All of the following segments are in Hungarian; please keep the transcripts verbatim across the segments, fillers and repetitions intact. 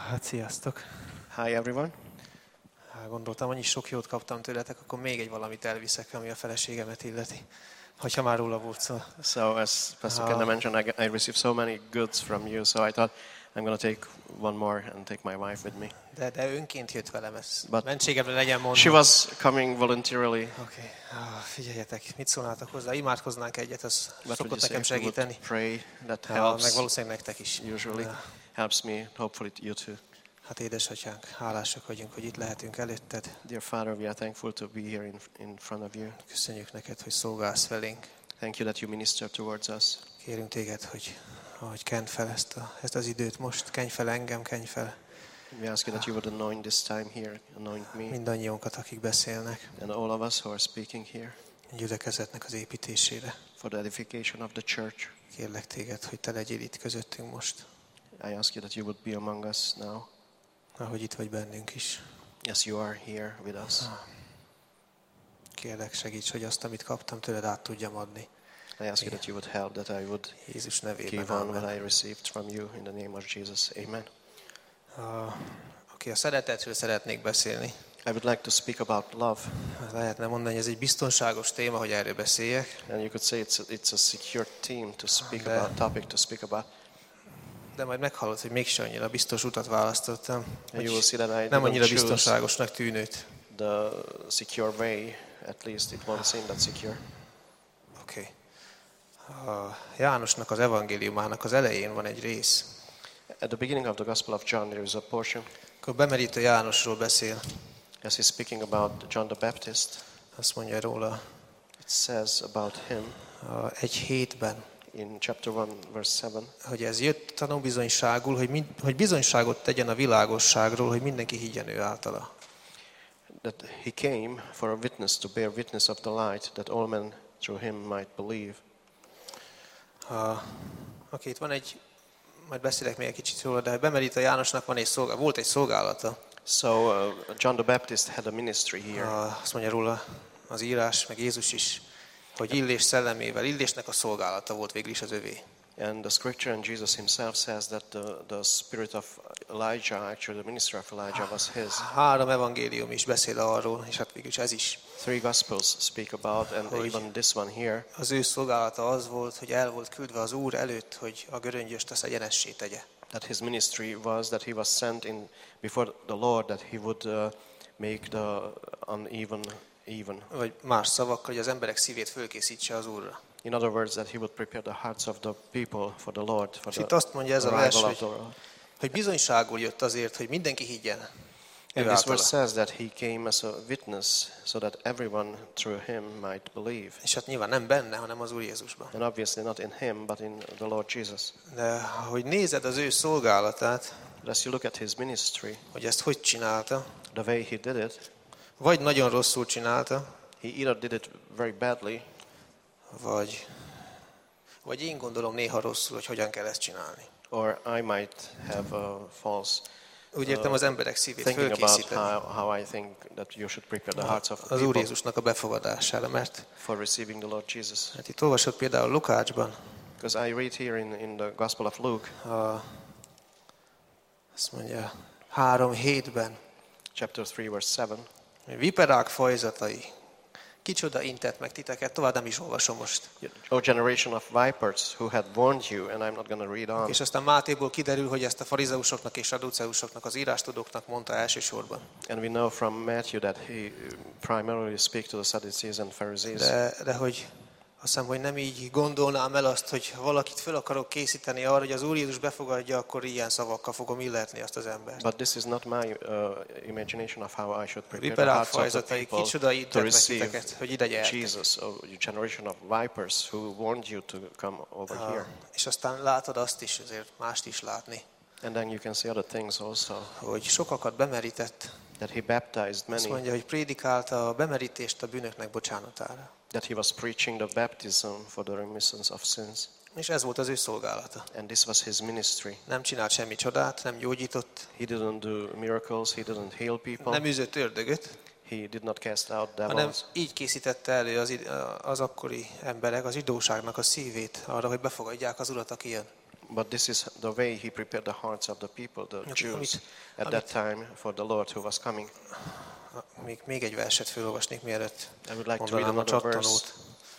Hát sziasztok! Hi everyone. Hát, gondoltam, annyi sok jót kaptam tőletek, akkor még egy valamit elviszek, ami a feleségemet illeti. Hogyha már róla volt szó. So as Pastor Ah. Kenda mentioned, I, I received so many goods from you, so I thought I'm going to take one more and take my wife with me. De, de önként jött velem, ez But mentségemre legyen mondva. She was coming voluntarily. Oké, okay. ah, figyeljetek, mit szólnátok hozzá? Imádkoznánk egyet, az What would szokott you say nekem if we would segíteni. pray? That Ah, helps. meg valószínűleg nektek is. Usually Ah, helps me. Hopefully you too. Hát édesatyánk, hálásak vagyunk, hogy itt lehetünk előtted. Dear Father, we are thankful to be here in, in front of you. Köszönjük neked, hogy szolgálsz felénk. Thank you that you minister towards us. Kérünk téged, hogy ahogy kend fel ezt, a, ezt az időt most, kenj fel engem, kenj fel We ask you that you would anoint this time here, anoint me, mindannyiunkat, akik beszélnek, and all of us who are speaking here a gyülekezetnek az építésére. for the edification of the church. Kérlek téged, hogy te legyél itt közöttünk most, I ask you that you would be among us now, ahogy itt vagy bennünk is. as you are here with us. Kérlek, segíts, hogy azt, amit kaptam tőled, át tudjam adni. I ask you that you would help, that I would Jézus nevében. give on Amen. what I received from you in the name of Jesus. Amen. A, aki a szeretetről szeretnék beszélni, I would like to speak about love, lehetne mondani, hogy ez egy biztonságos téma, hogy erről beszéljek, and you could say it's a, it's a secure theme to speak Okay. about, topic to speak about. de majd meghallod, hogy mégse annyira biztos utat választottam, And you will see that I nem didn't annyira choose biztonságosnak tűnőt. the secure way. At least it won't seem that secure. Oké. Okay. A Jánosnak az evangéliumának az elején van egy rész. At the beginning of the Gospel of John, there is a portion Akkor bemerítő Jánosról beszél. as he's speaking about John the Baptist. Azt mondja róla It says about him a egy hétben, in chapter one, verse seven, hogy ez jött tanúbizonyságul, hogy, mind, hogy bizonyságot tegyen a világosságról, hogy mindenki higgyen ő általa. that he came for a witness, to bear witness of the light, that all men through him might believe. A, oké, itt van egy, majd beszélek még egy kicsit róla, de bemerítő Jánosnak van egy szolgálata, volt egy szolgálata. So uh, John the Baptist had a ministry here. A, azt mondja róla az írás, meg Jézus is, hogy Illés szellemével, Illésnek a szolgálata volt végül is az övé. And the scripture and Jesus himself says that the, the spirit of Elijah, actually the ministry of Elijah was his. Három evangélium is beszél arról, és hát végül is ez is. Three gospels speak about, and Hogy even this one here, az ő szolgálata az volt, hogy el volt küldve az Úr előtt, hogy a göröngyöst azt egyenessé tegye. that his ministry was that he was sent in before the Lord, that he would uh, make the uneven even. Vagy más szavakkal, hogy az emberek szívét fölkészítse az Úrra. In other words, that he would prepare the hearts of the people for the Lord, for És itt the azt mondja ez a vers, arrival of hogy, the Lord. hogy bizonyságul jött azért, hogy mindenki higgyen. And Ő this verse általa. says that he came as a witness so that everyone through him might believe. És hát nyilván nem benne, hanem az Úr Jézusban. And obviously not in him, but in the Lord Jesus. De hogy nézed az ő szolgálatát, But as you look at his ministry, hogy ezt hogy csinálta, the way he did it, vagy nagyon rosszul csalta, he either did it very badly, vagy, vagy én gondolom néha rosszul, hogy hogyan kell ezt csinálni. or I might have a false Úgy értem, az emberek szívét thinking about fölkészíteni how, how I think that you should prepare the hearts of the az Úr people Jézusnak a befogadására, mert for receiving the Lord Jesus. hát itt olvasod például Lukácsban, Because I read here in, in the Gospel of Luke, a, azt mondja, három hétben, chapter three, verse seven, viperák fajzatai, kicsoda intett meg titeket, tovább nem is olvasom most. O generation of vipers, who had warned you, and I'm not going to read on. És aztán Mátéból kiderül, hogy ezt a farizeusoknak és saduceusoknak, az írástudóknak mondta elsősorban. And we know from Matthew that he primarily speaks to the Sadducees and Pharisees. De, de hogy azt hiszem, hogy nem így gondolnám el azt, hogy ha valakit fel akarok készíteni arra, hogy az Úr Jézus befogadja, akkor ilyen szavakkal fogom illetni azt az embert. But this is not my uh, imagination of how I should prepare the Viperák hearts of the fajzatai, people kicsoda to intett meg receive titeket, hogy ide gyertek. Jesus, a generation of vipers who warned you to come over Ah, here. és aztán látod azt is, azért mást is látni, And then you can see other things also, hogy sokakat bemerített. that he baptized Azt many, mondja, hogy prédikálta a bemerítést a bűnöknek bocsánatára. that he was preaching the baptism for the remission of sins. És ez volt az ő szolgálata. And this was his ministry. Nem csinált semmi csodát, nem gyógyított, He didn't do miracles, he didn't heal people, nem üzött ördögöt, he did not cast out hanem devils. így készítette elő az, id- az akkori emberek, az zsidóságnak a szívét arra, hogy befogadják az Urat, aki jön. But this is the way he prepared the hearts of the people, the Jews, Amit, at that time for the Lord who was coming. még, még egy verset felolvasnék, mielőtt I would like to read mondanám a another verse csattanót,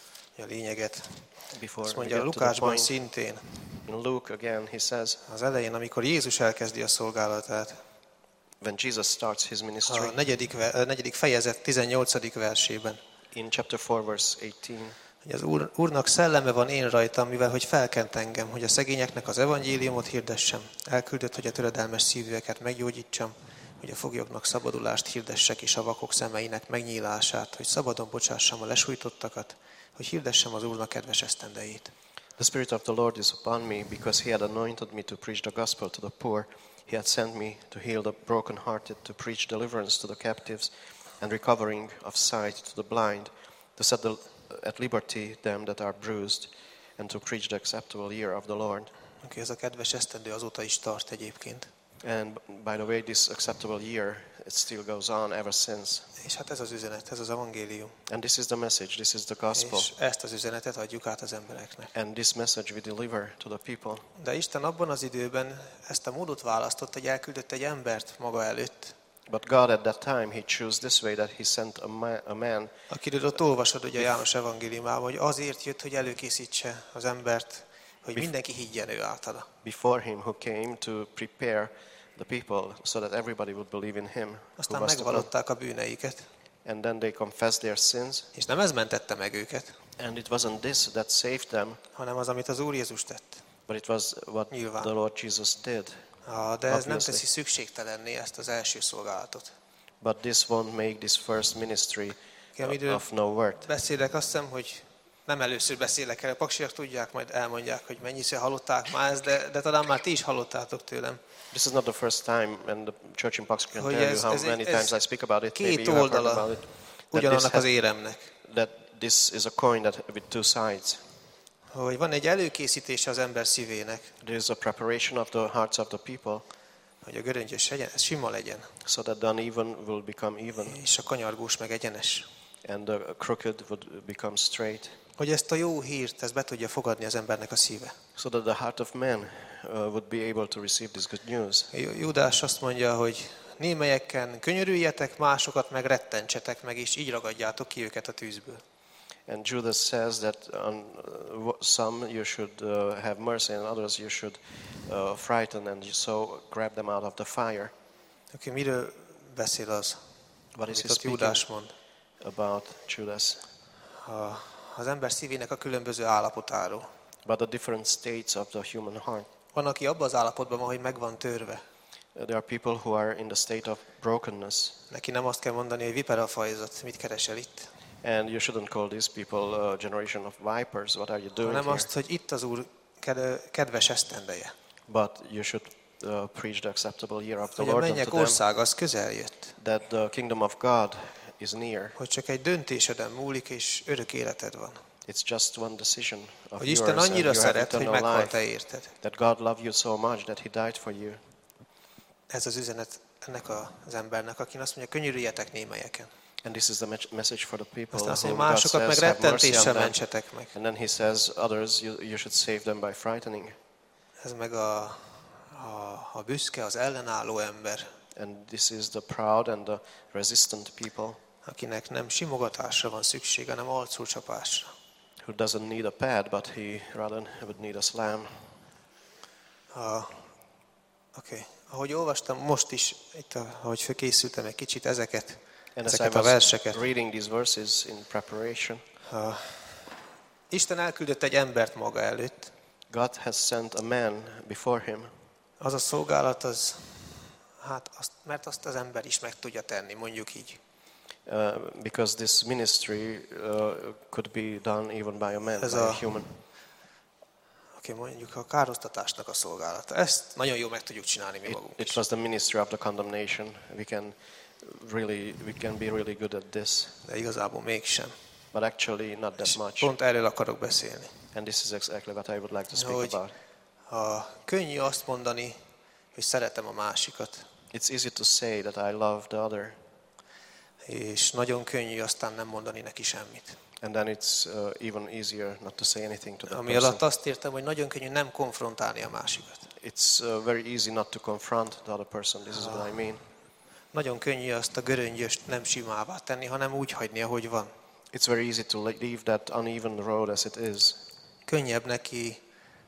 a lényeget. before Azt we mondja, get to the Lukásban point. szintén, In Luke again he says, az elején, amikor Jézus elkezdi a szolgálatát, when Jesus starts his a ministry, negyedik, ve- a negyedik fejezet tizennyolcadik versében, in chapter four, verse eighteen, hogy az Úr, Úrnak szelleme van én rajtam, mivel hogy felkent engem, hogy a szegényeknek az evangéliumot hirdessem. Elküldött, hogy a töredelmes szívűeket meggyógyítsam, hogy a foglyoknak szabadulást hirdessek, és a vakok szemeinek megnyílását, hogy szabadon bocsássam a lesújtottakat, hogy hirdessem az Úrnak kedves esztendejét. the Spirit of the Lord is upon me, because he had anointed me to preach the gospel to the poor. He had sent me to heal the brokenhearted, to preach deliverance to the captives, and recovering of sight to the blind, to set the, at liberty them that are bruised, and to preach the acceptable year of the Lord. Okay, ez a kedves esztendő azóta is tart egyébként. And by the way, this acceptable year, it still goes on ever since. És hát ez az üzenet, ez az evangélium. And this is the message, this is the gospel. És ezt az üzenetet adjuk át az embereknek. And this message we deliver to the people. De Isten abban az időben ezt a módot választott, hogy elküldött egy embert maga előtt, But God at that time, he chose this way, that he sent a man, a man akiről ott olvasod ugye a János evangéliumában, hogy azért jött, hogy előkészítse az embert, hogy mindenki higgyen ő általa. before him, who came to prepare the people so that everybody would believe in him. Who Aztán was to come. megvallották a bűneiket, And then they confessed their sins. és nem ez mentette meg őket, And it wasn't this that saved them, hanem az, amit az Úr Jézus tett. but it was what Nyilván. the Lord Jesus did. Ah, de ez nem Obviously. teszi szükségtelenné ezt az első szolgálatot. But this won't make this first ministry Ki, amiről of no worth. beszélek, azt hiszem, hogy nem először beszélek el, a paksiak tudják, majd elmondják, hogy mennyiszer hallották már ezt, de, de talán már ti is hallottátok tőlem. This is not the first time, and the church in Pax can Hogy tell you ez- how ez egy- many ez times I speak about it. Maybe két you have heard oldala about it. That this, ugyanannak az has, éremnek. that this is a coin that with two sides. Hogy van egy előkészítése az ember szívének, There is a preparation of the hearts of the people, hogy a göröngyös legyen, ez sima legyen, so that the uneven will become even, és a kanyargós meg egyenes. and the crooked would become straight, Hogy ezt a jó hírt, ezt be tudja fogadni az embernek a szíve. so that the heart of man uh, would be able to receive this good news. Júdás azt mondja, hogy némelyeken könyörüljetek, másokat meg rettentsetek meg, és így ragadjátok ki őket a tűzből. And Judas says that on uh, some you should uh, have mercy, and others you should uh, frighten, and so grab them out of the fire. Oké, miről beszél az, What is amit he ott speaking Júdás mond? about, Judas? A, az ember szívének a különböző állapotáról. About the different states of the human heart. Van, aki abban az állapotban van, hogy meg van törve. Uh, There are people who are in the state of brokenness, Neki nem azt kell mondani, hogy viperafajzat, mit keresel itt, and you shouldn't call these people a generation of vipers. What are you doing hanem here? azt, hogy itt az Úr ked- kedves esztendeje. But you should uh, preach the acceptable year of the Hogy a Lord mennyek unto them, ország az közel jött. that the kingdom of God is near. Hogy csak egy döntéseden múlik, és örök életed van. It's just one decision of Hogy yours, Isten and annyira you have szeret, hogy eternal meghalt life. te érted. That God loved you so much that He died for you. Ez az üzenet ennek az embernek, aki azt mondja, könyörüljetek némelyeken. And this is the me- message for the people Aztán azt whom mondja, God másokat meg says, have mercy on rettentéssel them. mentsetek meg. And then He says, others, you, you should save them by frightening. Ez meg a, a, a büszke, az ellenálló ember, And this is the proud and the resistant people akinek nem simogatásra van szüksége, hanem arcúcsapásra. who doesn't need a pad, but he rather would need a slam. Oké. Okay. Ahogy olvastam most is, itt, ahogy készültem egy kicsit ezeket, And as I ezeket a was verseket. reading these verses in preparation, Uh, Isten elküldött egy embert maga előtt. God has sent a man before Him. Az a szolgálat, az, hát azt, mert azt az ember is meg tudja tenni, mondjuk így. Uh, because this ministry uh, could be done even by a man, Ez by a a- human. Oké, okay, mondjuk a károsztatásnak a szolgálata. Ezt nagyon jól meg tudjuk csinálni mi It, magunk it is. was the ministry of the condemnation. We can really, we can be really good at this, De igazából mégsem. but actually not that És much. pont erről akarok beszélni. And this is exactly what I would like to speak Hogy about. a könnyű azt mondani, hogy szeretem a másikat, It's easy to say that I love the other, és nagyon könnyű aztán nem mondani neki semmit. And then it's uh, even easier not to say anything to that Ami person. alatt azt értem, hogy nagyon könnyű nem konfrontálni a másikat. It's uh, very easy not to confront the other person. This is what I mean. Nagyon könnyű azt a göröngyöst nem simává tenni, hanem úgy hagyni, ahogy van. It's very easy to leave that uneven road as it is. Könnyebb neki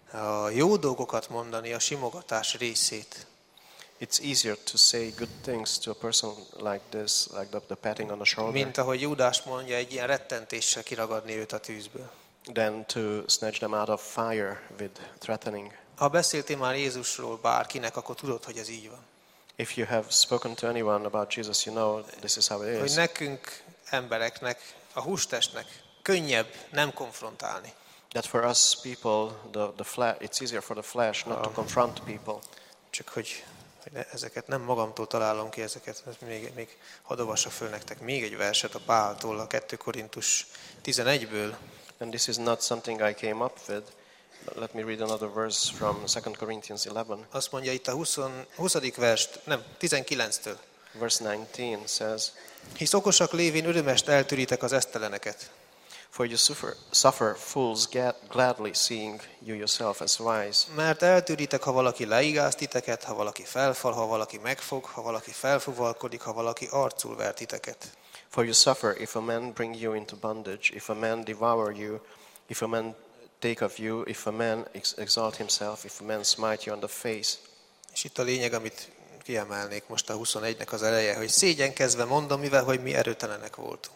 a jó dolgokat mondani, a simogatás részét. It's easier to say good things to a person like this, like the, the patting on the shoulder, Mint ahogy Júdás mondja, egy ilyen rettentéssel kiragadni őt a tűzből. than to snatch them out of fire with threatening. Ha beszéltél már Jézusról bárkinek, akkor tudod, hogy ez így van. If you have spoken to anyone about Jesus, you know this is how it Hogy is. nekünk, embereknek, a hústestnek könnyebb nem konfrontálni. That for us people, the, the flesh, it's easier for the flesh not to confront people. Csak hogy, hogy ne, ezeket nem magamtól találom ki, ezeket még, még hadd olvassak föl nektek még egy verset a Páltól, a kettő Korintus tizenegyből. And this is not something I came up with. But let me read another verse from Second Corinthians eleven. Azt mondja itt a huszadik verst, nem, tizenkilenctől. Verse nineteen says, Hisz okosak lévén örömest eltűritek az eszteleneket. For you suffer, suffer fools gladly, seeing you yourself as wise. Mert eltűritek, ha valaki leigáz titeket, ha valaki felfal, ha valaki megfog, ha valaki felfuvalkodik, ha valaki arcul ver titeket. For you suffer if a man bring you into bondage, if a man devour you, if a man take of you, if a man ex- exalt himself, if a man smite you on the face. És itt a lényeg, amit kiemelnék most a huszonegynek az eleje, hogy szégyenkezve mondom, mivel hogy mi erőtelenek voltunk.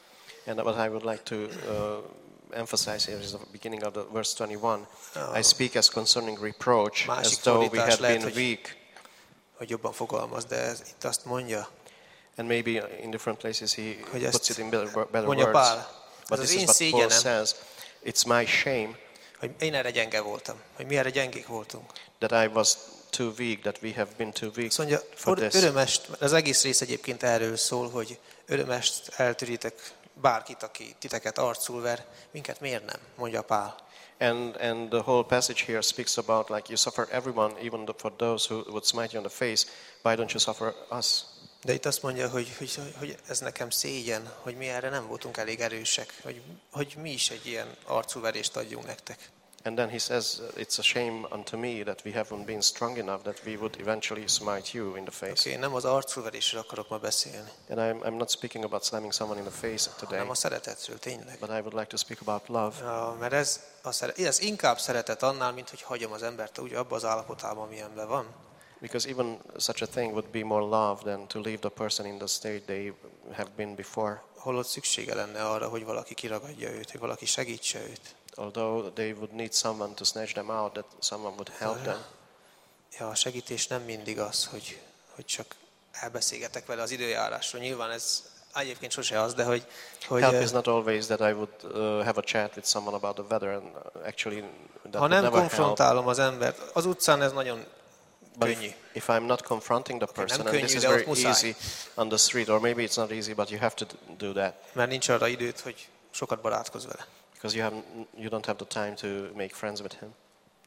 And what I would like to uh, emphasize here is the beginning of the verse twenty-one. Oh. I speak as concerning reproach, Másik as though we fordítás had lehet, been hogy- weak. Hogy jobban fogalmaz, de ez, itt azt mondja, And maybe in different places he Hogy ezt puts it in better, better mondja words. Pál, But ez this az is én what Paul szégyenem, says. It's my shame hogy én erre gyenge voltam, hogy mi erre gyengék voltunk. that I was too weak, that we have been too weak Azt mondja, for for this. örömest, az egész rész egyébként erről szól, hogy örömest eltűritek bárkit, aki titeket arcul ver, minket miért nem, mondja Pál. And and the whole passage here speaks about like you suffer everyone, even the- for those who would smite you on the face. Why don't you suffer us? De itt azt mondja, hogy, hogy, hogy ez nekem szégyen, hogy mi erre nem voltunk elég erősek, hogy, hogy mi is egy ilyen arcúverést adjunk nektek. And then he says, uh, it's a shame unto me that we haven't been strong enough that we would eventually smite you in the face. Oké, okay, nem az arcúverésről akarok ma beszélni, And I'm, I'm not speaking about slamming someone in the face today, hanem a szeretetről tényleg. but I would like to speak about love. Ja, mert ez, a szere- ez inkább szeretet annál, mint hogy hagyom az embert úgy abba az állapotában, amilyenben van. Because even such a thing would be more love than to leave the person in the state they have been before. Holott szüksége lenne arra, hogy valaki kiragadja őt, hogy valaki segítse őt. Although they would need someone to snatch them out, that someone would help them. Ja, a segítés nem mindig az, hogy, hogy csak elbeszélgetek vele az időjárásról. Nyilván ez egyébként sose az, de hogy... hogy Help eh, is not always that I would uh, have a chat with someone about the weather, and uh, actually that ha would nem never help. konfrontálom az embert, az utcán ez nagyon But könnyű. if, if I'm not confronting the person, and könnyű, this is de ott very muszáj. easy on the street, or maybe it's not easy, but you have to do that Mert nincs arra időt, hogy sokat barátkozz vele. because you have you don't have the time to make friends with him.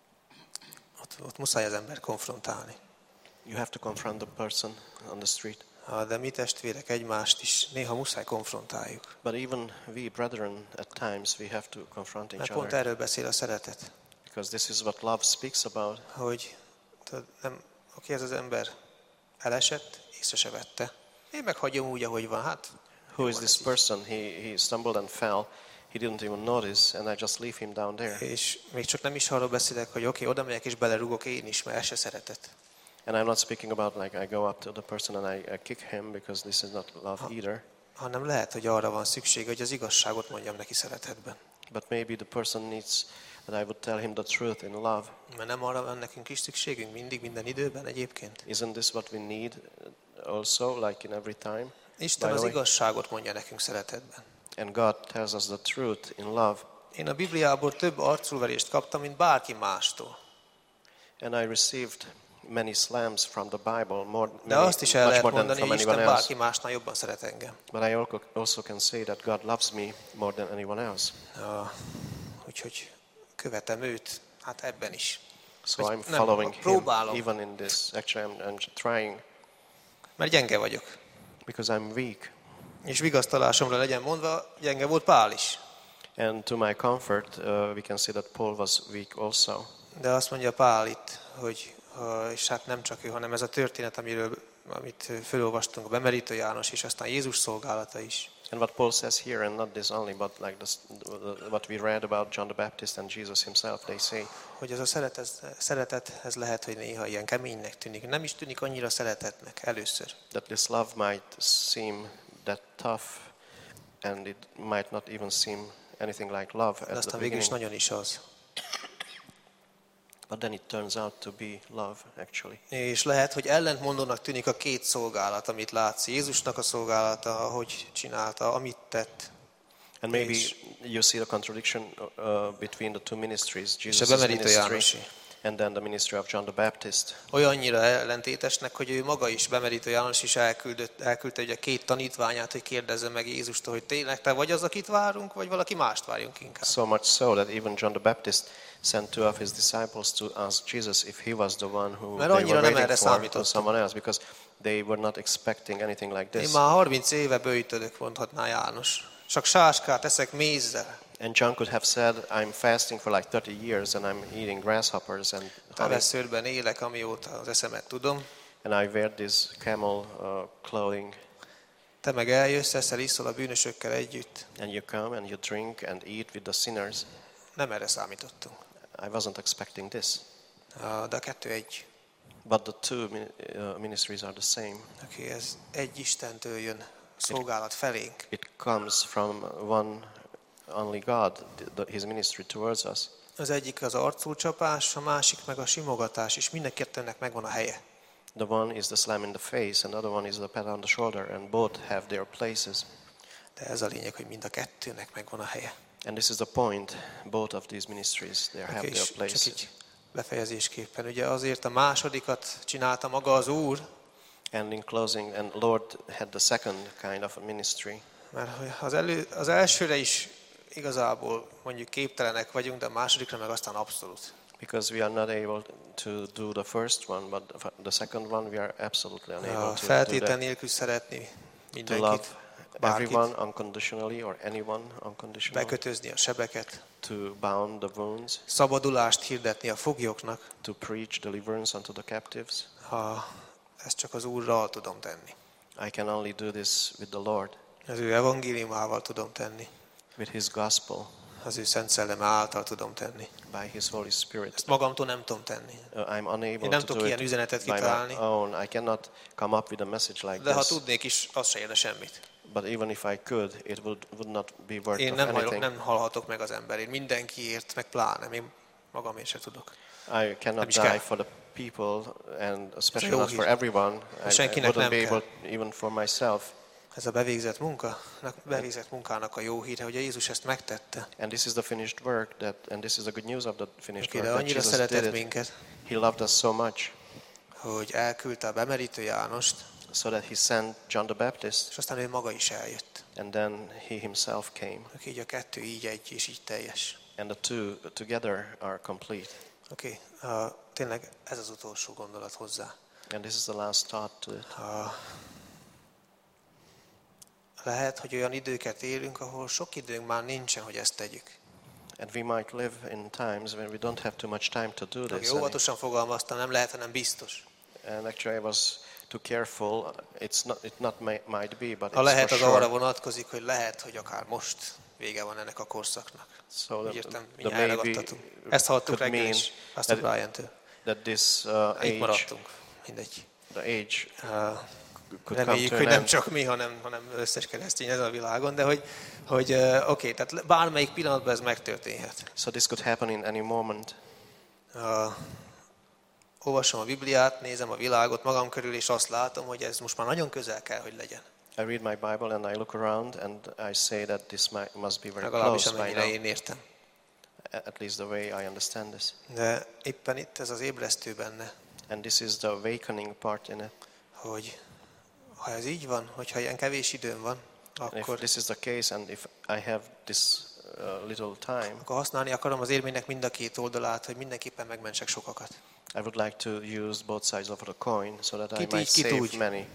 Ott, ott muszáj az ember konfrontálni. You have to confront the person on the street. Ha, de mi testvérek egymást is néha muszáj konfrontáljuk. But even we brethren, at times we have to confront Mert each pont other, erről beszél a szeretet. because this is what love speaks about. Hogy tudod, nem, aki ez az ember elesett, észre se vette. Én meghagyom úgy, ahogy van. Hát, Who jó is van this ez így. person? He he stumbled and fell. He didn't even notice, and I just leave him down there. És még csak nem is arról beszélek, hogy oké, okay, oda megyek és belerugok én is, mert ez se szeretet. And I'm not speaking about like I go up to the person and I, I kick him, because this is not love either. Hanem lehet, hogy arra van szükség, hogy az igazságot mondjam neki szeretetben. But maybe the person needs that I would tell him the truth in love. Mert nem arra van nekünk is szükségünk mindig, minden időben egyébként. Isn't this what we need also, like in every time? Isten By az the way. igazságot mondja nekünk szeretetben. And God tells us the truth in love. Én a Bibliából több arculverést kaptam, mint bárki mástól. And I received many slams from the Bible, more, De many, azt is el much lehet more than mondani, from hogy Isten anyone else. bárki másnál jobban szeret engem. But I alco- also can say that God loves me more than anyone else. Ja, úgyhogy követem őt, hát ebben is. So Vagy I'm nem, following him próbálom. even in this. Actually, I'm, I'm trying Mert gyenge vagyok. because I'm weak. És vigasztalásomra legyen mondva, gyenge volt Pál is. And to my comfort, uh, we can see that Paul was weak also. De azt mondja Pál itt, hogy uh, és hát nem csak ő, hanem ez a történet, amiről, amit felolvastunk, a bemerítő János, és aztán Jézus szolgálata is. And what Paul says here, and not this only, but like this, what we read about John the Baptist and Jesus himself, they say, hogy ez a szeretet, szeretet, ez lehet, hogy néha ilyen keménynek tűnik. Nem is tűnik annyira szeretetnek először. that this love might seem that tough, and it might not even seem anything like love De at the aztán végül is beginning. nagyon is az. But then it turns out to be love, actually. És lehet, hogy ellentmondónak tűnik a két szolgálat, amit látsz. Jézusnak a szolgálata, ahogy csinálta, amit tett. And maybe És- you see the contradiction uh, between the two ministries, És a Jesus' bemerítő ministry Jánosé. and then the ministry of John the Baptist. Olyannyira ellentétesnek, hogy ő maga is, bemerítő János is elküldött, elküldte ugye két tanítványát, hogy kérdezze meg Jézustól, hogy tényleg te vagy az, akit várunk, vagy valaki mást várjunk inkább. So much so that even John the Baptist sent two of his disciples to ask Jesus if he was the one who Mert they annyira were nem waiting erre for, or számítottak. someone else, because they were not expecting anything like Én this. már harminc éve böjtölök, mondhatná János. Csak sáskát eszek mézzel. And John could have said, I'm fasting for like thirty years and I'm eating grasshoppers and honey, Teveszőrben élek, amióta az eszemet tudom. and I wear this camel uh, clothing. Te meg eljössz, eszel, iszol a bűnösökkel együtt. And you come and you drink and eat with the sinners. Nem erre számítottunk. I wasn't expecting this. Ah, De a kettő egy. But the two min- uh, ministries are the same. Oké, ez egy Istentől jön, szolgálat felénk. It comes from one only God, the, the, his ministry towards us. Az egyik az arcúcsapás, a másik meg a simogatás, és mind a kettőnek megvan a helye. The one is the slam in the face and the other one is the pat on the shoulder, and both have their places. De ez a lényeg, hogy mind a kettőnek megvan a helye. And this is the point, both of these ministries, they have Oké, their és csak places. így befejezésképpen. Ugye azért a másodikat csinálta maga az Úr, And in closing, and Lord had the second kind of a ministry, mert az, elő, az elsőre is igazából mondjuk képtelenek vagyunk, de a másodikra meg aztán abszolút. because we are not able to do the first one, but the second one we are absolutely unable A to do feltétel that. nélkül szeretni To love mindenkit, bárkit, everyone unconditionally or anyone unconditionally, bekötözni a sebeket, to bound the wounds, szabadulást hirdetni a foglyoknak, to preach deliverance unto the captives. ha ezt csak az Úrral tudom tenni. I can only do this with the Lord, Az ő evangéliumával tudom tenni, with His gospel, az ő szent szelleme által tudom tenni. by His Holy Spirit. Ezt magamtól nem tudom tenni. Uh, I'm unable Én nem to tudok do ilyen it üzenetet by my kitalálni, own. I cannot come up with a message like de ha this. tudnék is, az se érne semmit. But even if I could, it would, would not be worth Én of nem, hallok, anything. nem hallhatok meg az emberért, mindenkiért, meg pláne, én magamért se tudok. I cannot is die kell. for the people, and especially jó not for hír. everyone. I, I Senkinek wouldn't nem be kell. able, even for myself. Ez a bevégzett munka, bevégzett munkának a jó híre, hogy a Jézus ezt megtette. And this is the finished work, that, and this is the good news of the finished Oké, de work, that annyira Jesus did szeretett it. minket, He loved us so much, hogy elküldte a bemerítő Jánost, so that He sent John the Baptist, és aztán ő maga is eljött. and then He Himself came. Oké, így a kettő így egy, és így teljes. And the two together are complete. Oké, uh, tényleg ez az utolsó gondolat hozzá. And this is the last thought to it. Uh, lehet, hogy olyan időket élünk, ahol sok időnk már nincsen, hogy ezt tegyük. And we might live in times when we don't have too much time to do Oké, this. óvatosan fogalmaztam, nem lehet, hanem biztos. And actually I was too careful. It's not, it not may, might be, but Ha it's lehet, for az arra sure. vonatkozik, hogy lehet, hogy akár most vége van ennek a korszaknak. So Úgy the, értem, the mindjárt maybe elragadtatunk. Ezt hallottuk could reggel mean is, azt a that, Brian-től. that this uh, Itt age, maradtunk, mindegy. the age Uh, could come Reméljük, to hogy an nem end. csak mi, hanem, hanem összes keresztény ez a világon, de hogy, hogy uh, oké, okay, tehát bármelyik pillanatban ez megtörténhet. So this could happen in any moment. Uh, olvasom a Bibliát, nézem a világot magam körül, és azt látom, hogy ez most már nagyon közel kell, hogy legyen. I read my Bible and I look around and I say that this might, must be very Legalábbis close by amennyire now. én értem. At least the way I understand this. De éppen itt ez az ébresztő benne, And this is the awakening part in it. hogy ha ez így van, hogyha ilyen kevés időm van, And if akkor, this is the case and if I have this uh, little time, akkor használni akarom az érmének mind a két oldalát, hogy mindenképpen megmentsek sokakat. I would like to use both sides of the coin so that I Kit might így, kit save úgy. many.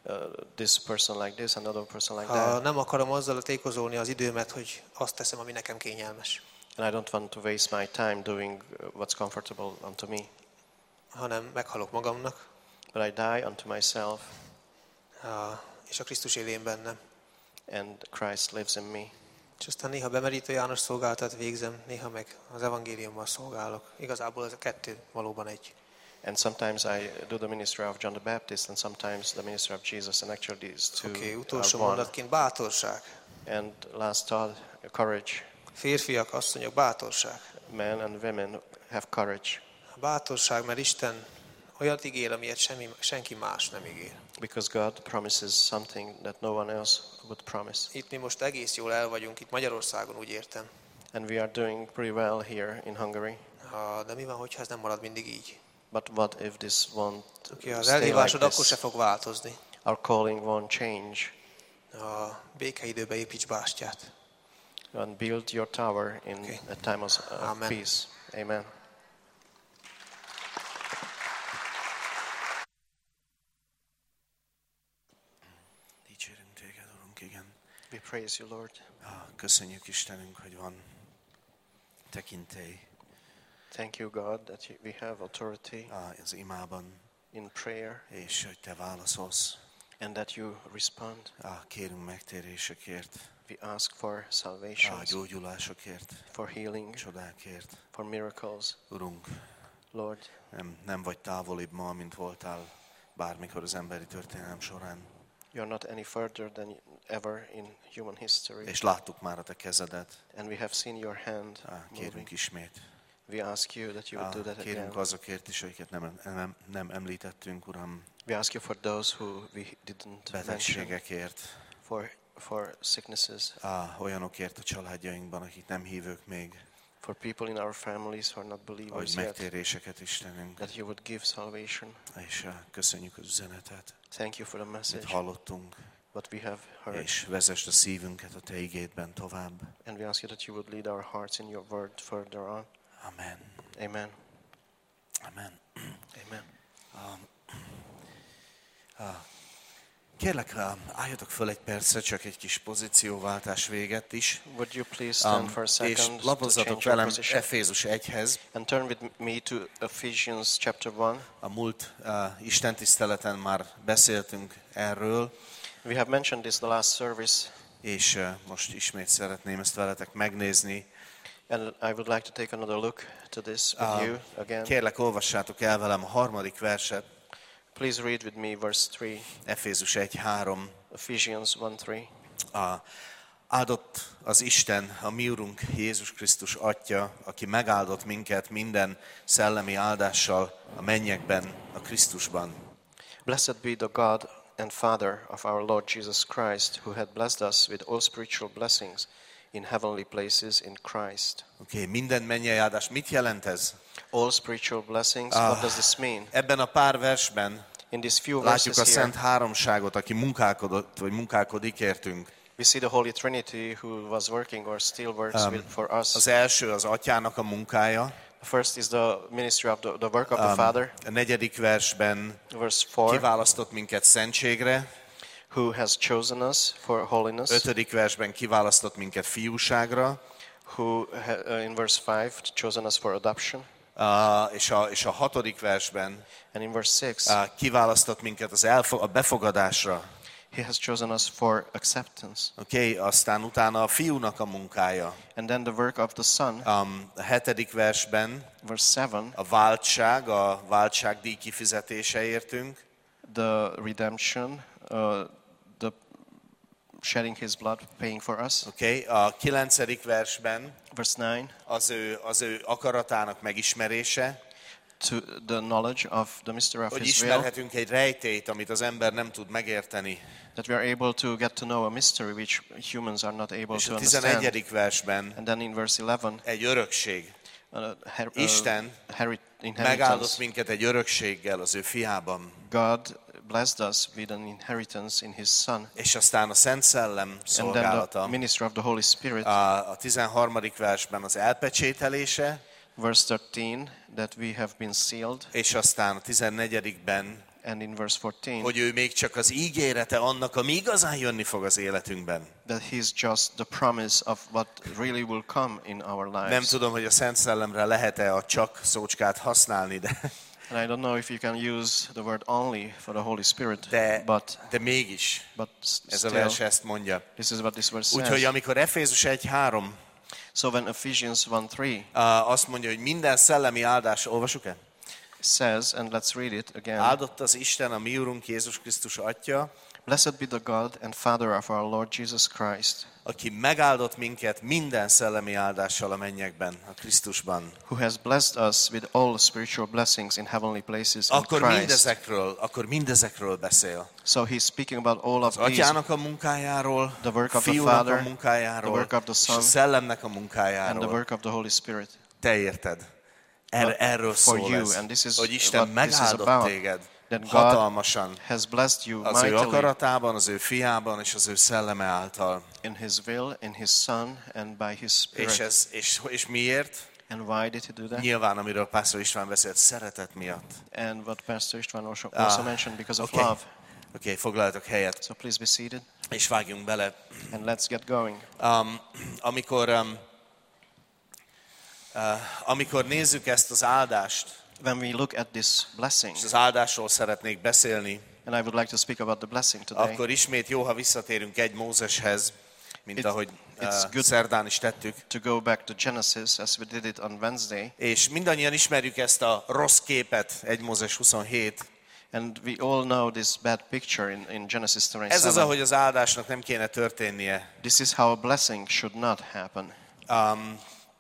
uh, this person like this, another person like Ha that. nem akarom azzal tékozolni az időmet, hogy azt teszem, ami nekem kényelmes, And I don't want to waste my time doing what's comfortable unto me. hanem meghalok magamnak, But I die unto myself, és a Krisztus él én bennem. and Christ lives in me. És aztán néha bemerítő János szolgálatot végzem, néha meg az evangéliummal szolgálok. Igazából ez a kettő valóban egy. And sometimes I do the ministry of John the Baptist, and sometimes the ministry of Jesus, and actually these two Oké, okay, are utolsó one. mondatként bátorság. And last thought, courage. Férfiak, asszonyok, bátorság. Men and women have courage. A bátorság, mert Isten olyat ígér, amilyet semmi, senki más nem ígér. Because God promises something that no one else would promise. Itt mi most egész jól el vagyunk, itt Magyarországon úgy értem. And we are doing pretty well here in Hungary. De mi van, hogyha ez nem marad mindig így? But what if this won't Okay, az stay like elhívásod akkor this? se fog változni. Our calling won't change. A békeidőbe építs bástyát. And build your tower in Okay. a time of uh, Amen. peace. Amen. Dicsérünk téged, Urunk, igen. We praise you, Lord. Ah, köszönjük Istenünk, hogy van tekintély Thank you, God, that you, we have authority ah, az imában, in prayer és hogy te válaszolsz. and that you respond. Ah, kérünk megtérésekért, We ask for ah, salvation, gyógyulásokért, for healing, csodákért. for miracles. Urunk, Lord, nem, nem vagy távolibb ma, mint voltál bármikor az emberi történelem során. you are not any further than ever in human history. És láttuk már a te kezedet. And we have seen your hand Ah, moving. kérünk ismét. We ask you that you would Ah, do that kérünk again. azokért is, akiket nem, nem, nem említettünk, Uram, We ask you for those who we didn't mention, betegségekért, for, for sicknesses, ah, olyanokért a családjainkban, akik nem hívők még, for people in our families who are not hogy believers yet, megtéréseket Istenünk, that you would give salvation. és ah, köszönjük az üzenetet, Thank you for the amit message, hallottunk, what we have heard. és vezesd a szívünket a te igédben tovább. And we ask you that you would lead our hearts in your word further on. Amen. Amen. Amen. Amen. Kérlek, ah, álljatok föl egy percre, csak egy kis pozícióváltás véget is. Would you please stand Um, for a és second to change lapozzatok your velem position? Efézus egyhez. And turn with me to Ephesians chapter one. A múlt uh, Isten tiszteleten már beszéltünk erről, We have mentioned this the last service, és uh, most ismét szeretném ezt veletek megnézni. and I would like to take another look to this with Um, you again. Kérlek, olvassátok el velem a harmadik verset, Please read with me verse three, Efézus egy három. Ephesians one three. A, áldott az Isten, a mi Urunk Jézus Krisztus Atya, aki megáldott minket minden szellemi áldással a mennyekben, a Krisztusban. Blessed be the God and Father of our Lord Jesus Christ, who had blessed us with all spiritual blessings in heavenly places in Christ. Oké, okay, minden mennyei áldás. Mit jelent ez? All spiritual blessings, what does this mean? Ebben a pár versben In these few látjuk a verses here, Szent Háromságot, aki munkálkodott, vagy munkálkodik értünk. we see the Holy Trinity who was working or still works with, for us. Az első az Atyának a munkája. The first is the ministry of the, the work of the Father, A negyedik versben verse four, kiválasztott minket szentségre. who has chosen us for holiness, Ötödik versben kiválasztott minket fiúságra. who ha, uh, in verse five chosen us for adoption, Uh, és, a, és a hatodik versben and in verse six uh, kiválasztott minket az elfo- a befogadásra. he has chosen us for acceptance. Oké, okay, aztán utána a fiúnak a munkája. And then the work of the Son, Um, a hetedik versben verse seven, a váltság, a váltságdíj kifizetése értünk. the redemption, uh, the shedding his blood, paying for us. Oké, okay, a kilencedik versben Verse nine, az ő, az ő akaratának megismerése, to the knowledge of the mystery of hogy his will, ismerhetünk egy rejtélyt, amit az ember nem tud megérteni. that we are able to get to know a mystery which humans are not able És to a understand. tizenegyedik versben And then in verse eleven, egy örökség. uh, her, uh, Isten heri- Megáldott inheritance. minket egy örökséggel az ő fiában. God blessed us with an inheritance in his Son. És aztán a Szent Szellem And then the szolgálata. ministry of the Holy Spirit, A, a tizenharmadik versben az elpecsételése, verse thirteen, that we have been sealed. és aztán a tizennegyedikben And in verse fourteen, hogy ő még csak az ígérete annak, ami igazán jönni fog az életünkben. that he's just the promise of what really will come in our lives. Nem tudom, hogy a Szent Szellemre lehet-e a csak szócskát használni, de, And I don't know if you can use the word only for the Holy Spirit, de, but de mégis but s- ez a still, vers ezt mondja. this is what this verse says. Úgyhogy amikor Efézus egy három So when Ephesians one three uh, azt mondja, hogy minden szellemi áldás, olvasuk-e? says, and let's read it again. Áldott az Isten, a mi Urunk Jézus Krisztus Atya, Blessed be the God and Father of our Lord Jesus Christ, aki megáldott minket minden szellemi áldással a mennyekben, a Krisztusban. who has blessed us with all spiritual blessings in heavenly places in Akkor Christ. mindezekről, akkor mindezekről beszél. So he's speaking about all of Az these, Atyának a munkájáról, The work of the Fiúnak Father, a munkájáról, the work of the és Son, a Szellemnek a and the munkájáról. work of the Holy Spirit. Te érted. Er, But erről for szól you, ez, and this is hogy Isten what this is megáldott about, téged that God hatalmasan has blessed you az ő mightily akaratában, az ő fiában és az ő szelleme által. in his will, in his Son, and by his És, Spirit. ez, és, és miért? And why did he do that? Nyilván, amiről Pásztor István beszélt, szeretet miatt. And what Pastor István also, Ah, also mentioned, because of okay. love. Oké, okay, foglaljatok helyet, So please be seated és vágjunk bele. and let's get going. Um, amikor, um, uh, amikor nézzük ezt az áldást, When we look at this blessing, és az áldásról szeretnék beszélni, and I would like to speak about the blessing today, akkor ismét jó, ha visszatérünk egy Mózeshez, mint It's- ahogy it's uh, good. szerdán is tettük. to go back to Genesis as we did it on Wednesday. És mindannyian ismerjük ezt a rossz képet, egy Mózes huszonhét. And we all know this bad picture in, in Genesis Ez az, twenty-seven. ahogy az áldásnak nem kéne történnie. This is how a blessing should not happen. Um,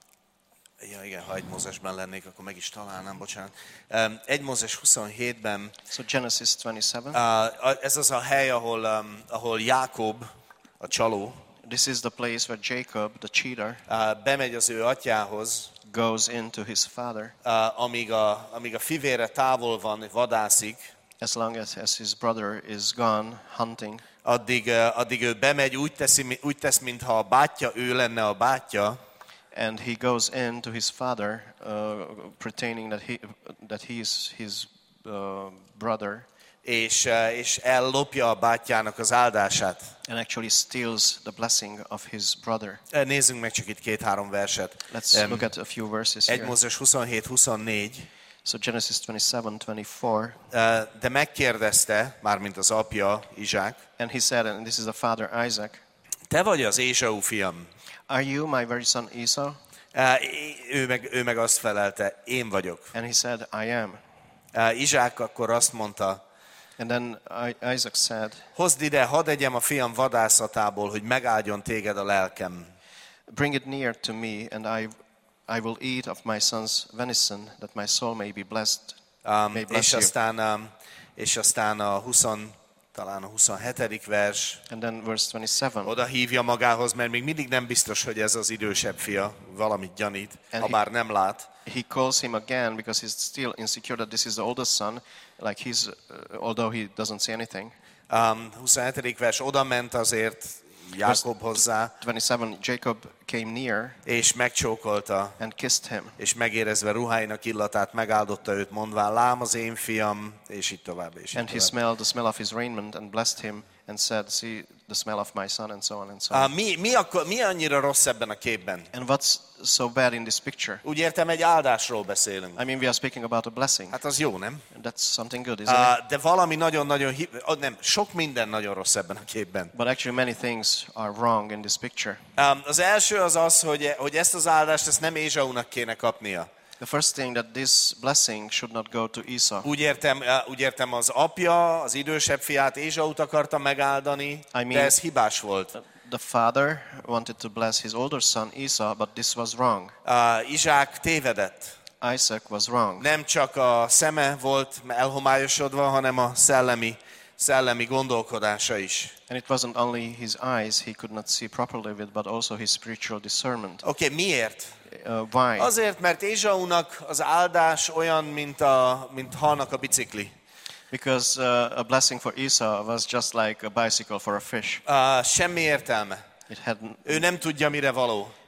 ja, igen, ha egy Mózesben lennék, akkor meg is találnám, bocsánat. Um, egy Mózes huszonhétben So Genesis twenty-seven, uh, ez az a hely, ahol, um, ahol Jákob, a csaló, this is the place where Jacob, the cheater, uh, bemegy az ő atyához, goes into his father uh, amíg, a, amíg a fivére távol van, vadászik, as long as, as his brother is gone hunting. addig, uh, addig ő bemegy, úgy, teszi, úgy tesz, mintha a bátyja ő lenne a bátyja, And he goes in to his father, uh, pretending that he that he is his uh, brother, és, uh, és ellopja a bátyjának az áldását. and actually steals the blessing of his brother. Uh, Nézzünk meg csak itt két-három verset. Let's Um, look at a few verses egy here. Mózes huszonhét huszonnégy. So Genesis twenty-seven, twenty-four, Uh, de megkérdezte, mármint az apja, Izsák, and he said, and this is the father Isaac, te vagy az Ézsau fiam? "Are you my very son Esau?" Uh, ő, meg, ő meg azt felelte, én vagyok. And he said, "I am." Uh, Izsák akkor azt mondta, And then I- Isaac said, hozd ide, hadd egyem a fiam vadászatából, hogy megáldjon téged a lelkem. "Bring it near to me, and I I will eat of my son's venison, that my soul may be blessed." Um, May bless és, you. aztán, um, és aztán a húsz, talán a huszonhetedik vers, And then verse twenty-seven. oda hívja magához, mert még mindig nem biztos, hogy ez az idősebb fia, valamit gyanít, And ha he- bár nem lát. He calls him again because he's still insecure that this is the oldest son, like he's, uh, although he doesn't say anything. Um, huszonhetedik vers, oda ment azért Jákob hozzá, twenty-seven, Jacob came near és megcsókolta, and kissed him. és megérezve ruháinak illatát megáldotta őt, mondván, lám az én fiam, és így tovább, és így And he tovább. smelled the smell of his raiment and blessed him and said, "See the smell of my son," and so on and so on. Uh, mi, mi, akkor, mi annyira rossz ebben a képben? And what's so bad in this picture? Úgy értem, egy áldásról beszélünk. I mean, we are speaking about a blessing. Hát az jó, nem? That's something good, isn't it? Uh, de valami nagyon-nagyon, hi- oh, nem, sok minden nagyon rossz ebben a képben. But actually many things are wrong in this picture. Um, az első az az, hogy, hogy ezt az áldást ezt nem Ézsaunak kéne kapnia. The first thing, that this blessing should not go to Esau. Úgy értem, uh, úgy értem az apja, az idősebb fiát Ézsaut akarta megáldani, I mean- de ez hibás volt. The father wanted to bless his older son Esau, but this was wrong. Uh, Izsák tévedett. Isaac was wrong. Nem csak a szeme volt elhomályosodva, hanem a szellemi, szellemi gondolkodása is. And it wasn't only his eyes he could not see properly with, but also his spiritual discernment. Oké, okay, miért? Uh, why? Azért, mert Ézsaunak az áldás olyan, mint, a, mint halnak a bicikli. Because uh, a blessing for Esau was just like a bicycle for a fish. Uh, semmi értelme. It had Ő nem tudja, mire való.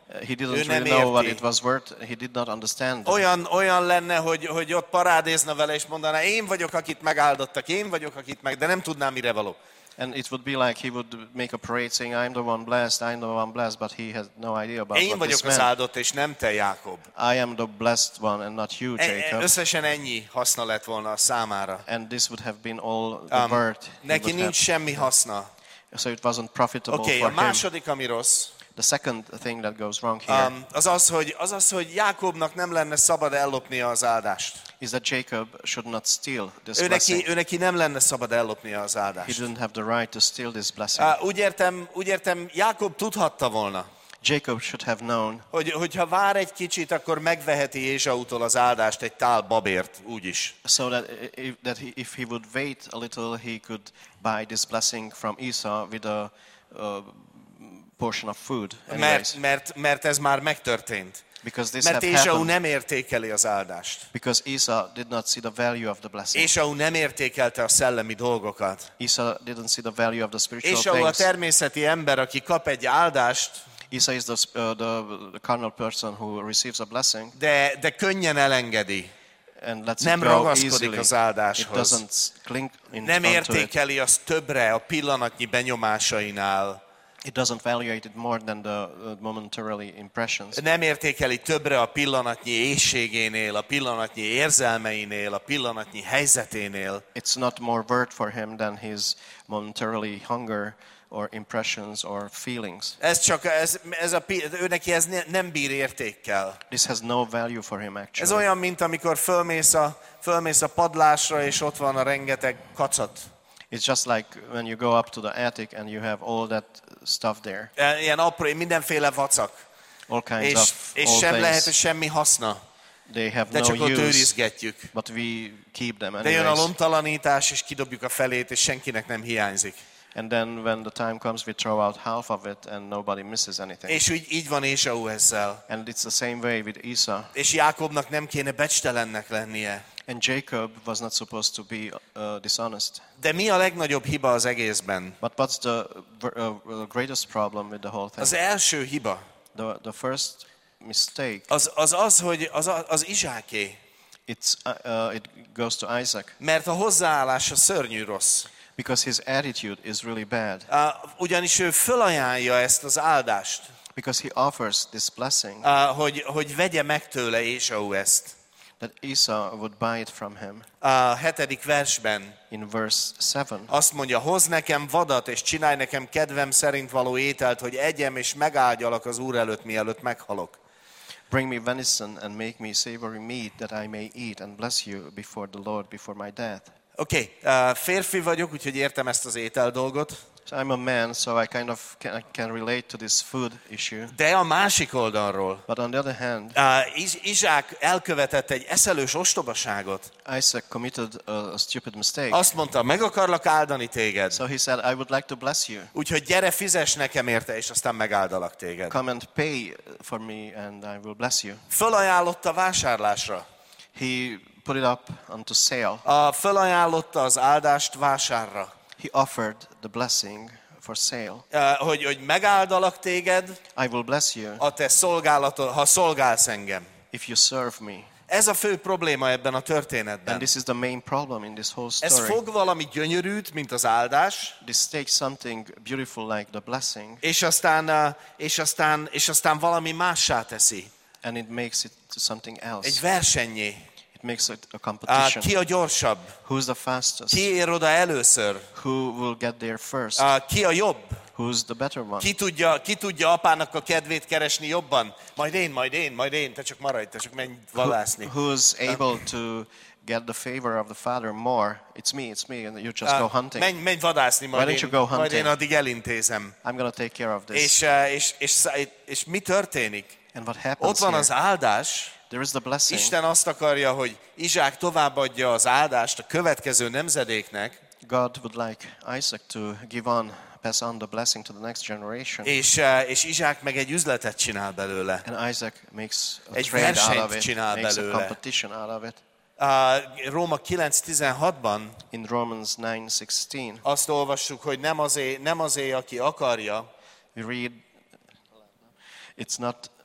he Ő didn't nem really know what érti. it was worth. He did not understand. Olyan, olyan lenne, hogy, hogy ott parádézna vele, és mondaná, én vagyok, akit megáldottak, én vagyok, akit meg, de nem tudnám, mire való. And it would be like he would make a parade saying, I'm the one blessed, I'm the one blessed, but he has no idea about Én what this vagyok az meant. áldott, és nem te, Jákob. I am the blessed one and not you, E- e- Jacob. Összesen ennyi haszna lett volna a számára. And this would have been all the Um, worth he neki would nincs have. semmi haszna. So it wasn't profitable Oké, okay, for a him. második, ami rossz, The second thing that goes wrong here um, az az, hogy, az az, hogy Jákobnak nem lenne szabad ellopnia az áldást. is that Jacob should not steal this Ő blessing. neki, ő neki nem lenne szabad ellopnia az He áldást. didn't have the right to steal this blessing. Uh, úgy, értem, úgy értem, Jákob tudhatta volna, Jacob should have known hogy, hogyha vár egy kicsit, akkor megveheti Ésautól az áldást egy tál babért, úgyis. so that if, that he, if he would wait a little, he could buy this blessing from Esau with a uh, portion of food. Anyways, Mert, mert, mert ez már megtörtént. because this Mert have Ésau happened. nem értékeli az áldást. Because Esau did not see the value of the blessing. Ésau nem értékelte a szellemi dolgokat. Esau didn't see the value of the spiritual Ésau a things. természeti ember, aki kap egy áldást, Esau is the, uh, the, the carnal person who receives a blessing de, de könnyen elengedi. and lets Nem it go ragaszkodik easily. az It áldáshoz. doesn't cling in Nem onto it. értékeli azt többre a pillanatnyi benyomásainál. It doesn't evaluate it more than the uh, momentarily impressions. Nem értékeli többre a pillanatnyi éhségénél, a pillanatnyi érzelmeinél, a pillanatnyi helyzeténél. It's not more worth for him than his momentarily hunger or impressions or feelings. Ez csak, ez, ez a, pi- ő neki ez ne, nem bír értékkel. This has no value for him Ez actually. olyan, mint amikor fölmész a, fölmész a padlásra, és ott van a rengeteg kacat. It's just like when you go up to the attic and you have all that stuff there, Ilyen apró, mindenféle vacak. all kinds És, of és old sem lehet, hogy things. semmi haszna. They have De no csak ott use, őrizgetjük. but we keep them De jön a anyways. lomtalanítás, és kidobjuk a felét, és senkinek nem hiányzik. And then when the time comes, we throw out half of it and nobody misses anything. És úgy, így van Ésau ezzel. And it's the same way with Esau. És Jákobnak nem kéne becstelennek lennie. And Jacob was not supposed to be uh, dishonest. De mi a legnagyobb hiba az egészben? But what's the uh, uh, greatest problem with the whole thing? Az első hiba The, the first mistake, az az, az hogy az, az Izsáké. it's, uh, uh, it goes to Isaac. Mert a hozzáállása szörnyű rossz. Because his attitude is really bad. Uh, ugyanis ő fölajánlja ezt az áldást, Because he offers this blessing uh, hogy, hogy vegye meg tőle Ésau ezt. that Esau would buy it from him. A hetedik versben In verse seven, azt mondja, hozz nekem vadat, és csinálj nekem kedvem szerint való ételt, hogy egyem és megáldjalak az Úr előtt, mielőtt meghalok. bring me venison and make me savory meat that I may eat and bless you before the Lord before my death. Oké, okay, uh, férfi vagyok, úgyhogy értem ezt az étel dolgot. So I'm a man, so I kind of can, I can relate to this food issue. De a másik oldalról, But on the other hand, uh, Iz- Izsák elkövetett egy eszelős ostobaságot. Isaac committed a, a stupid mistake. Azt mondta, meg akarlak áldani téged, So he said, I would like to bless you. úgyhogy gyere, fizess nekem érte, és aztán megáldalak téged. Come and pay for me and I will bless you. Fölajánlotta vásárlásra. He put it up onto sale. A fölajánlotta az áldást vásárra. He offered the blessing for sale. Uh, hogy, hogy megáldalak téged, I will bless you a te szolgálatod, ha szolgálsz engem. if you serve me. Ez a fő probléma ebben a And történetben. this is the main problem in this whole Ez story. fog valami gyönyörűt, mint az áldás, This takes something beautiful like the blessing és aztán, uh, és aztán, és aztán valami mássá teszi. and it makes it to something Egy else. versennyé. It makes it a Uh, competition. ki a gyorsabb? Who's the fastest? Ki ér oda először? Who will get there first? Uh, ki a jobb? Who's the better one? Ki tudja, ki tudja apának a kedvét keresni jobban? Majd én, majd én, majd én, te csak maradj, te csak menj valászni. Who's able to get the favor of the Father more? It's me, it's me, and you just go Uh, hunting. menj, menj vadászni, majd Why don't én, you go majd én hunting? addig elintézem. I'm going to take care of this. És, uh, és, és, és, és mi történik? And what happens Ott van here? az áldás, There is the blessing. Isten azt akarja, hogy Izsák továbbadja az áldást a következő nemzedéknek, God would like Isaac to give on, pass on the blessing to the next generation. és, uh, és Izsák meg egy üzletet csinál belőle. And Isaac makes a Egy trade out versenyt of it, csinál makes a belőle. competition out of it. Uh, Róma kilenc tizenhatban In Romans nine sixteen, azt olvassuk, hogy nem azé, nem azé, aki akarja, we read, it's not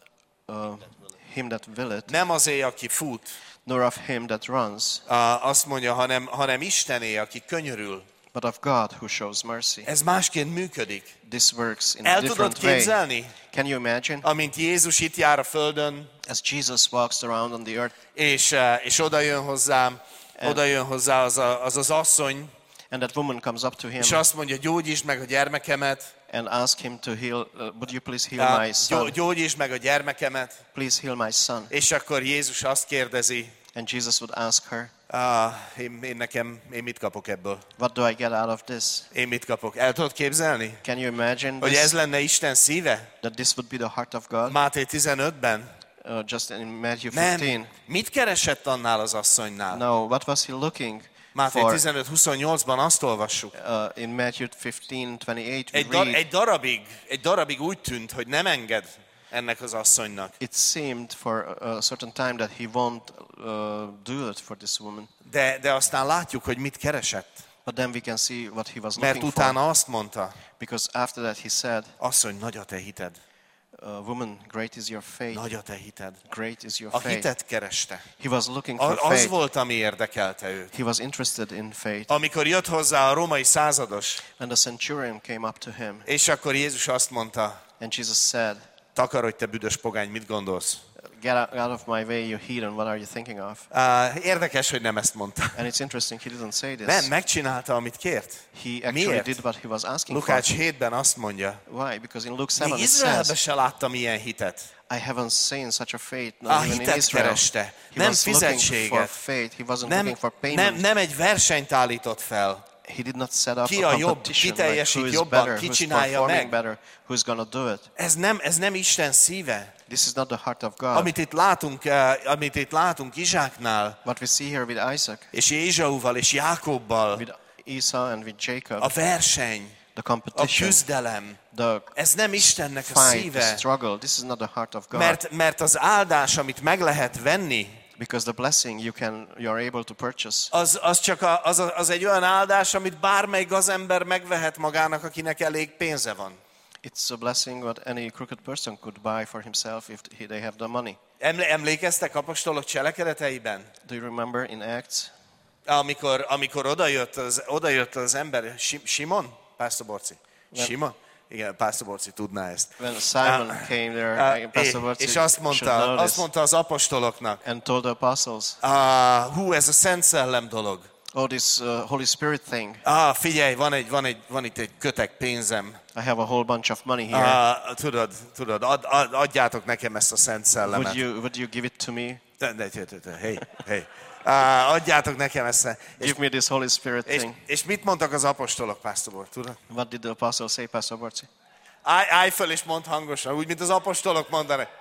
uh, him that willeth, Nem azé, aki fut, nor of him that runs, uh, azt mondja, hanem, hanem Istené, aki könyörül. but of God who shows mercy. Ez másként működik. This works in a El tudod different way. képzelni, Can you imagine? amint Jézus itt jár a földön, As Jesus walks around on the earth, és, uh, és oda jön hozzám, oda jön hozzá az, a, az az asszony, and that woman comes up to him és azt mondja, gyógyítsd meg a gyermekemet, and asks him to heal, uh, would you please heal my uh, son? gyó- gyógyítsd meg a gyermekemet, Please heal my son. és akkor Jézus azt kérdezi, And Jesus would ask her, ah, én, én nekem, én mit kapok ebből? what do I get out of this? Én mit kapok? El tudod képzelni? Can you imagine Hogy ez this? lenne Isten szíve? That this would be the heart of God? Máté tizenötben? Uh, just in Matthew Nem. fifteen. Mit keresett annál az asszonynál? No, what was he looking Máté for? tizenöt huszonnyolcban azt olvassuk. Uh, in Matthew fifteen twenty-eight we Egy, dar, read, egy, darabig, egy darabig úgy tűnt, hogy nem enged ennek az asszonynak. it seemed for a certain time that he won't uh, do it for this woman. De, de aztán látjuk, hogy mit keresett. But then we can see what he was Mert looking for. utána azt mondta, Because after that he said, asszony, nagy a te hited. uh, woman, great is your faith. Nagy a te hited. Great is your A faith. hitet kereste. He was looking A- for Az faith. volt, ami érdekelte őt. He was interested in faith. Amikor jött hozzá a római százados, And the centurion came up to him. és akkor Jézus azt mondta, And Jesus said, takarodj te büdös pogány, mit gondolsz? get out out of my way, you heathen, what are you thinking of? Uh, érdekes, hogy nem ezt mondta. And it's interesting, he didn't say this. Nem, megcsinálta, amit kért. He actually Miért? did what he was asking Lukács for. hétben azt mondja, Why? Because in Luke seven még it Izraelben says, se láttam ilyen hitet. I haven't seen such a faith, not A even in hitet Israel. kereste, He nem was looking for fizetséget. faith. He wasn't Nem, looking for nem, payment. nem egy versenyt állított fel. He did not set up Ki a a jobb, competition ki like teljesít who is jobban, better, ki who's csinálja performing meg. better, who's gonna do it. Ez nem, ez nem Isten szíve. This is not the heart of God. Amit itt látunk, eh, amit itt látunk Izsáknál, What we see here with Isaac, és Ézsauval, és Jákobbal, with Esau and with Jacob, a verseny, the a competition, küzdelem, the ez nem Istennek a fight, the szíve. struggle, this is not the heart of God. Mert, mert az áldás, amit meg lehet venni, Because the blessing you can, you are able to purchase. az, az csak a, az, a- az egy olyan áldás, amit bármely gazember megvehet magának, akinek elég pénze van. It's a blessing what any crooked person could buy for himself if he, they have the money. Emle- Emlékeztek apostolok cselekedeteiben? Do you remember in Acts? Amikor, amikor odajött, az, odajött az ember, Si- Simon? Pásztor Borci? Nem. Simon? Igen, Pásztor Borci tudná ezt. When Simon came there, Ah, I- Pastor és, Bartzi és azt should mondta, know azt this, mondta az apostoloknak, and told the apostles, ah, hú, ez a Szent Szellem dolog. oh, this uh, Holy Spirit thing, Ah, figyelj, van, egy, van, egy, van itt egy kötek pénzem. I have a whole bunch of money here. Ah, tudod, tudod, ad, ad, adjátok nekem ezt a Szent Szellemet. Would you, would you give it to me? De, de, de, de, hey, hey. Ah, adjátok nekem ezt. a- És, Give me this Holy Spirit és, thing. és mit mondtak az apostolok, Pásztor Bor, tudod? What did the apostles say, Pastor Bartzi? Állj, állj föl és mondd hangosan, úgy, mint az apostolok mondanak.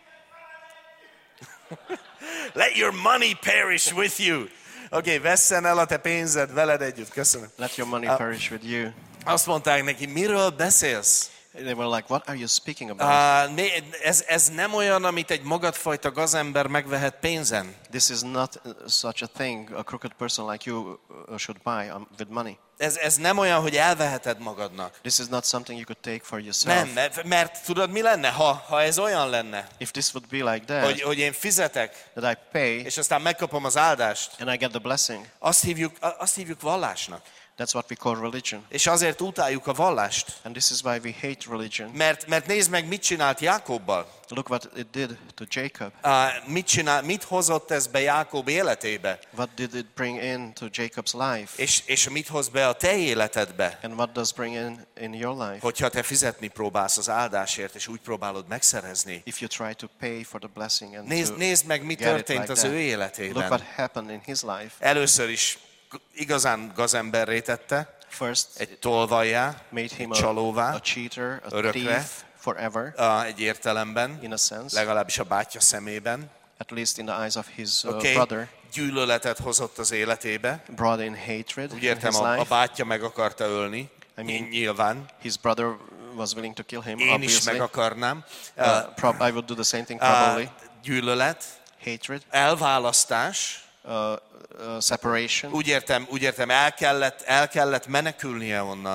Let your money perish with you. Oké, okay, vesszen el a te pénzed veled együtt. Köszönöm. Let your money Ah. perish with you. Azt mondták neki, miről beszélsz? They were like, what are you speaking about? Uh, né- ez, ez nem olyan, amit egy magadfajta gazember megvehet pénzen. This is not uh, such a thing a crooked person like you uh, should buy um, with money. Ez, ez nem olyan, hogy elveheted magadnak. This is not something you could take for yourself. Nem, mert, mert tudod, mi lenne, ha, ha ez olyan lenne, If this would be like that, hogy, hogy én fizetek, that I pay és aztán megkapom az áldást, and I get the blessing, azt hívjuk, azt hívjuk vallásnak. that's what we call religion. És azért utáljuk a vallást. And this is why we hate religion. Mert, mert nézd meg, mit csinált Jákobbal. Look what it did to Jacob. Uh, mit, csinál, mit hozott ez be Jákob életébe? What did it bring in to Jacob's life? És, és mit hoz be a te életedbe? And what does bring in in your life? Hogyha te fizetni próbálsz az áldásért, és úgy próbálod megszerezni. If you try to pay for the blessing and Nézd, to nézd meg, mi get it történt like az that. ő Look életében. what happened in his life. Először is igazán gazemberré tette, First, egy tolvajjá, made him egy a, csalóvá, a cheater, a örökre. thief, forever, uh, egy értelemben, in a sense, legalábbis a bátya szemében. at least in the eyes of his uh, Okay. brother, Gyűlöletet hozott az életébe. brought in hatred Úgy in értem, his a, a life. bátyja meg akarta ölni, I mean, nyilván. His brother was willing to kill him, Én is obviously. meg akarnám. Uh, Uh, prob- I would do the same thing probably. uh, gyűlölet, Hatred, elválasztás. uh, uh, separation. Úgy értem, úgy értem el, kellett, el kellett menekülnie onnan.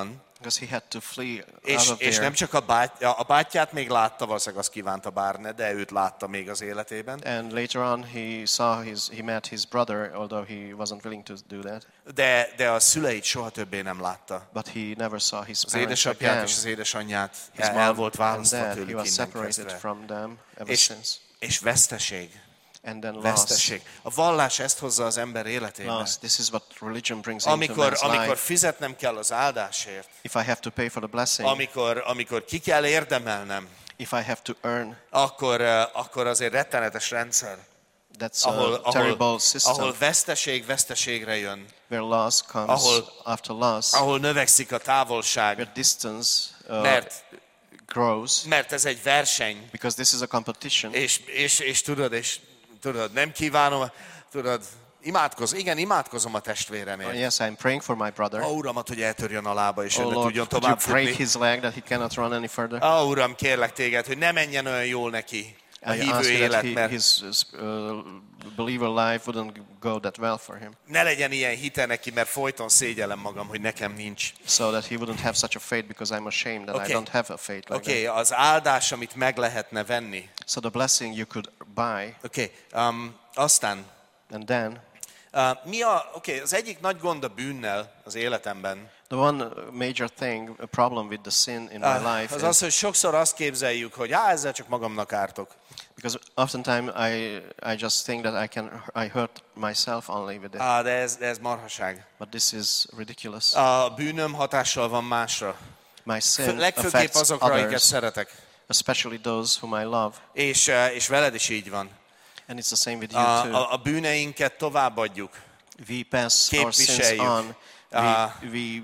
Because he had to flee És, out of és there. nem csak a, bátyja, a bátyját még látta, valószínűleg azt kívánta bár ne, de őt látta még az életében. And later on he saw his, he met his brother, although he wasn't willing to do that. De, de a szüleit soha többé nem látta. But he never saw his Az parents édesapját again. és az édesanyját His el, el mom volt and választva dad, he tőlük was innen separated kezdve. from them ever És, since. és veszteség. And then loss. Veszteség. A vallás ezt hozza az ember életébe. Loss. This is what religion brings into Amikor, man's amikor life. fizetnem kell az áldásért, If I have to pay for the blessing, amikor, amikor ki kell érdemelnem, if I have to earn, akkor, eh, akkor azért rettenetes rendszer, that's ahol, a terrible ahol, system ahol veszteség veszteségre jön, where loss comes ahol- after loss, ahol növekszik a távolság, where distance uh, mert, grows, mert ez egy verseny, because this is a competition. és, és, és tudod, és tudod, nem kívánom, tudod, imádkozom, igen, imádkozom a testvéremért. Oh, yes, I'm praying for my brother. Ó, Uramat, hogy eltörjön a lába, és ő Oh ne Lord, tudjon could you tovább break futni. his leg that he cannot run any further? Ó, Uram, kérlek téged, hogy ne menjen olyan jól neki a I hívő ask you that élet, he, mert his uh, believer life wouldn't go that well for him, ne legyen ilyen hite neki, mert folyton szégyellem magam, hogy nekem nincs. so that he wouldn't have such a faith because I'm ashamed that Okay. I don't have a faith like Oké, okay, az áldás, amit meg lehetne venni. that. So the blessing you could buy, Oké, okay, um, aztán, and then uh, mi a, oké, okay, az egyik nagy gond a bűnnel az életemben, the one major thing, a problem with the sin in my uh, life az is az, hogy sokszor azt képzeljük, hogy á, ezzel csak magamnak ártok. because oftentimes I I just think that I can I hurt myself only with it, Á, de ez, de ez marhaság. but this is ridiculous. A bűnöm hatással van másra. My Fő- sin Legfőképp affects azokra, akiket others, szeretek. especially those whom I love, És, uh, és veled is így van. and it's the same with you A, too. a, a bűneinket továbbadjuk. We pass our sins Képviseljük. on. We, Ah. we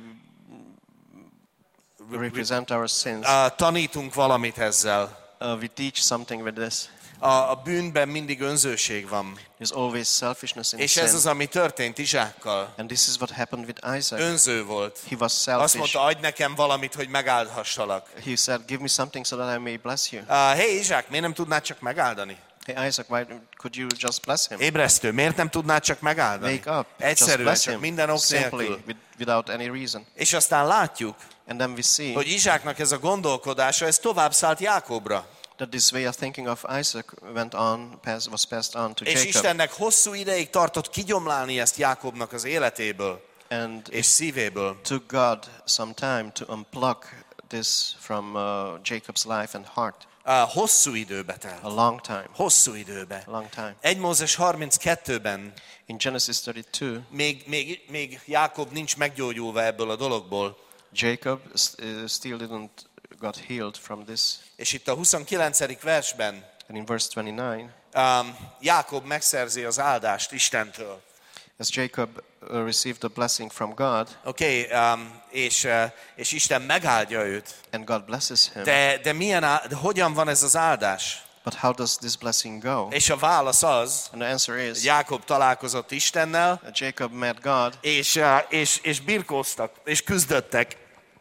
represent our sins. Uh, tanítunk valamit ezzel. Uh, we teach something with this. A, a bűnben mindig önzőség van. There's always selfishness in És sin. ez az, ami történt Izsákkal. And this is what happened with Isaac. Önző volt. He was Azt selfish. mondta, adj nekem valamit, hogy megáldhassalak. He said, give me something so that I may bless you. Uh, Hé, Izsák, miért nem tudnád csak megáldani? Hey Isaac, why could you just bless him? Ébresztő, miért nem tudnád csak megáldani? Wake up. Just Egyszerűen, bless csak him. minden ok Simply, nélkül. with, without any reason. És aztán látjuk, And then we see hogy Izsáknak ez a gondolkodása, ez tovább szállt Jákobra. that this way of thinking of Isaac went on, pass, was passed on to És Jacob. Istennek hosszú ideig tartott kigyomlálni ezt Jákobnak az életéből And és szívéből. took God some time to unplug this from uh, Jacob's life and heart. Uh, hosszú időbe A telt. long time. Hosszú időbe. A long time. egy Mózes harminckettőben In Genesis thirty-two, még, még, még Jákob nincs meggyógyulva ebből a dologból. Jacob st- uh, still didn't got healed from this. És itt a huszonkilencedik versben And in verse twenty-nine, um, Jákob megszerzi az áldást Istentől. as Jacob uh, received the blessing from God, Oké, okay, um, és, uh, és Isten megáldja őt. and God blesses him. De, de, milyen á, de hogyan van ez az áldás? But how does this blessing go? És a válasz az, And the answer is, hogy Jákob találkozott Istennel, that Jacob met God, és, uh, és, és birkóztak, és küzdöttek.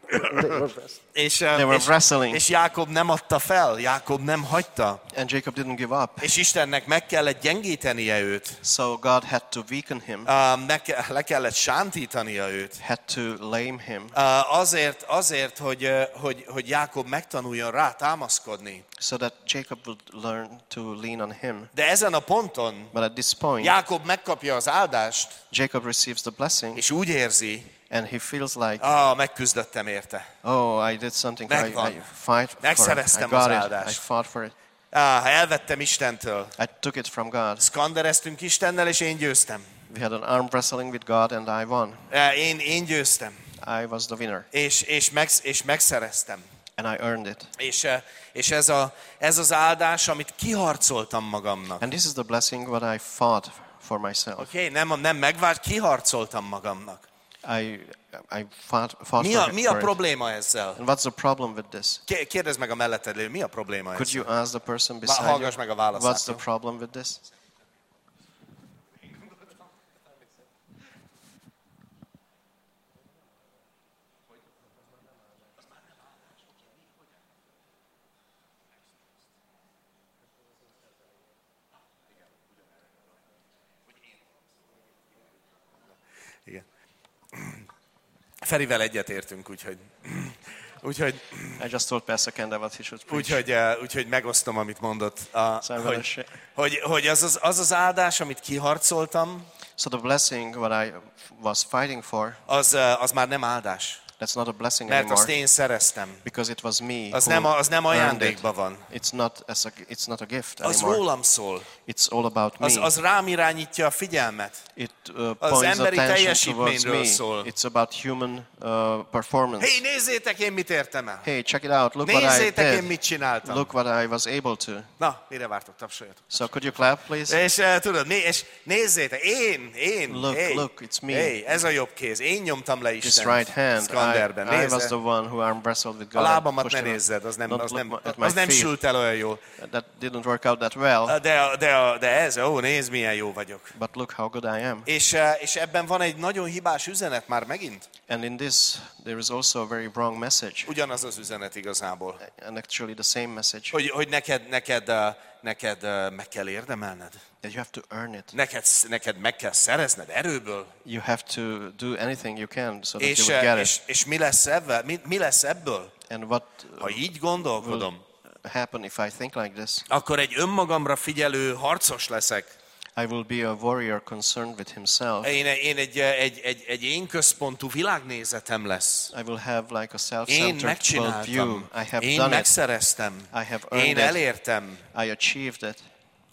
És, uh, They were és, wrestling. és Jákob nem adta fel, Jákob nem hagyta. and Jacob didn't give up. És Istennek meg kellett gyengítenie őt. So God had to weaken him, Uh, meg, ke- le kellett sántítania őt. had to lame him, Uh, azért, azért hogy, uh, hogy, hogy Jákob megtanuljon rá támaszkodni. so that Jacob would learn to lean on him. De ezen a ponton But at this point, Jákob megkapja az áldást, Jacob receives the blessing, és úgy érzi, and he feels like, ah, megküzdöttem érte. oh, I did something, I, Megvan. I fight for it, I Megszereztem got az it, áldást. I fought for it. Ah, elvettem Istentől. I took it from God. Skandereztünk Istennel, és én győztem. We had an arm wrestling with God, and I won. Uh, Én, én győztem, I was the winner, és, és, meg, és megszereztem. and I earned it. És, uh, és ez, a, ez az áldás, amit kiharcoltam magamnak. And this is the blessing what I fought for myself. Oké, okay, nem, nem megvárt, kiharcoltam magamnak. I I fought, fought Mi a, for, mi a for it. probléma ezzel? And what's the problem with this? Ké- Kérdezd meg a melletted lévő, mi a probléma Could ezzel? you ask the person beside hallgass you, meg a válaszát, what's the jó? problem with this? Igen. Ferivel egyetértünk, úgyhogy Úgyhogy, I just told Pastor Kenda what he should preach. úgyhogy, uh, úgyhogy megosztom, amit mondott. A, So I'm gonna hogy, share. hogy, hogy az, az, az az áldás, amit kiharcoltam, So the blessing what I was fighting for, az, uh, az már nem áldás. that's not a blessing Mert anymore. azt én szereztem. Because it was me Az who nem, az nem earned ajándékban it. van. It's not, as a, it's not a gift Az anymore. rólam szól. It's all about me. Az, az rám irányítja a figyelmet. It uh, az points emberi attention towards teljesítményről me. szól. It's about human uh, performance. Hé, nézzétek, én mit értem el. Hey, check it out. Look what I Nézzétek, én did. mit csináltam. Look what I was able to. Na, mire vártok? Tapsoljatok. So could you clap, please? És uh, tudod, né- és nézzétek, én, én, Look, hey, look, it's me. Hey, ez a jobb kéz. Én nyomtam le This Istent. right hand, Skanderben. I, I was Nézze. the one who arm wrestled with A God. and lábamat pushed ne him. nézzed, az nem, Don't az look nem, at my az nem feet. sült el olyan jól. That didn't work out that well, De, de, de ez, ó, nézd, milyen jó vagyok. but look how good I am. És, uh, és ebben van egy nagyon hibás üzenet már megint. And in this, there is also a very wrong message, Ugyanaz az üzenet igazából. and actually the same message, Hogy, hogy neked, neked, uh, neked uh, meg kell érdemelned. that you have to earn it. Neked, neked meg kell szerezned erőből. You have to do anything you can so that És, you would uh, get és, it. és mi, lesz ebből? Mi, mi lesz ebből? And what Ha uh, így gondolkodom, will happen if I think like this? akkor egy önmagamra figyelő harcos leszek. I will be a warrior concerned with himself. Én, én egy, egy, egy, egy én központú világnézetem lesz. I will have like a Én self-centered worldview. megcsináltam. I have Én done it. megszereztem. I have earned Én it. elértem. I achieved it.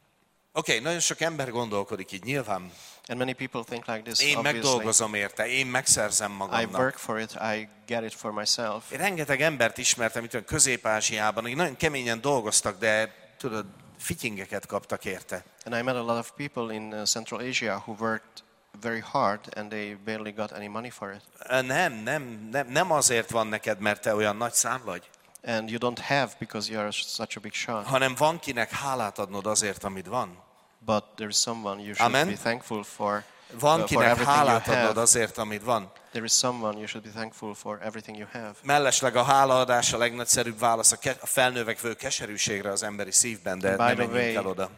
Oké, okay, nagyon sok ember gondolkodik így, nyilván. And many people think like this, Én obviously. megdolgozom érte, én megszerzem I magamnak. work for it, I get it for myself. Én rengeteg embert ismertem itt Közép-Ázsiában, akik nagyon keményen dolgoztak, de tudod, fityingeket kaptak érte. And I met a lot of people in uh, Central Asia who worked very hard and they barely got any money for it. Nem, nem, nem, nem azért van neked, mert te olyan nagy szám vagy, And you don't have because you are such a big shot. hanem van kinek hálát adnod azért, amit van. But there is someone you should Amen. be thankful for, Van uh, for kinek everything you hálát adnod have. azért, amit van. There is someone you should be thankful for everything you have. Mellesleg a hálaadás a legnagyszerűbb válasz a, ke- a felnövekvő keserűségre az emberi szívben, de By nem the menjünk way, el oda.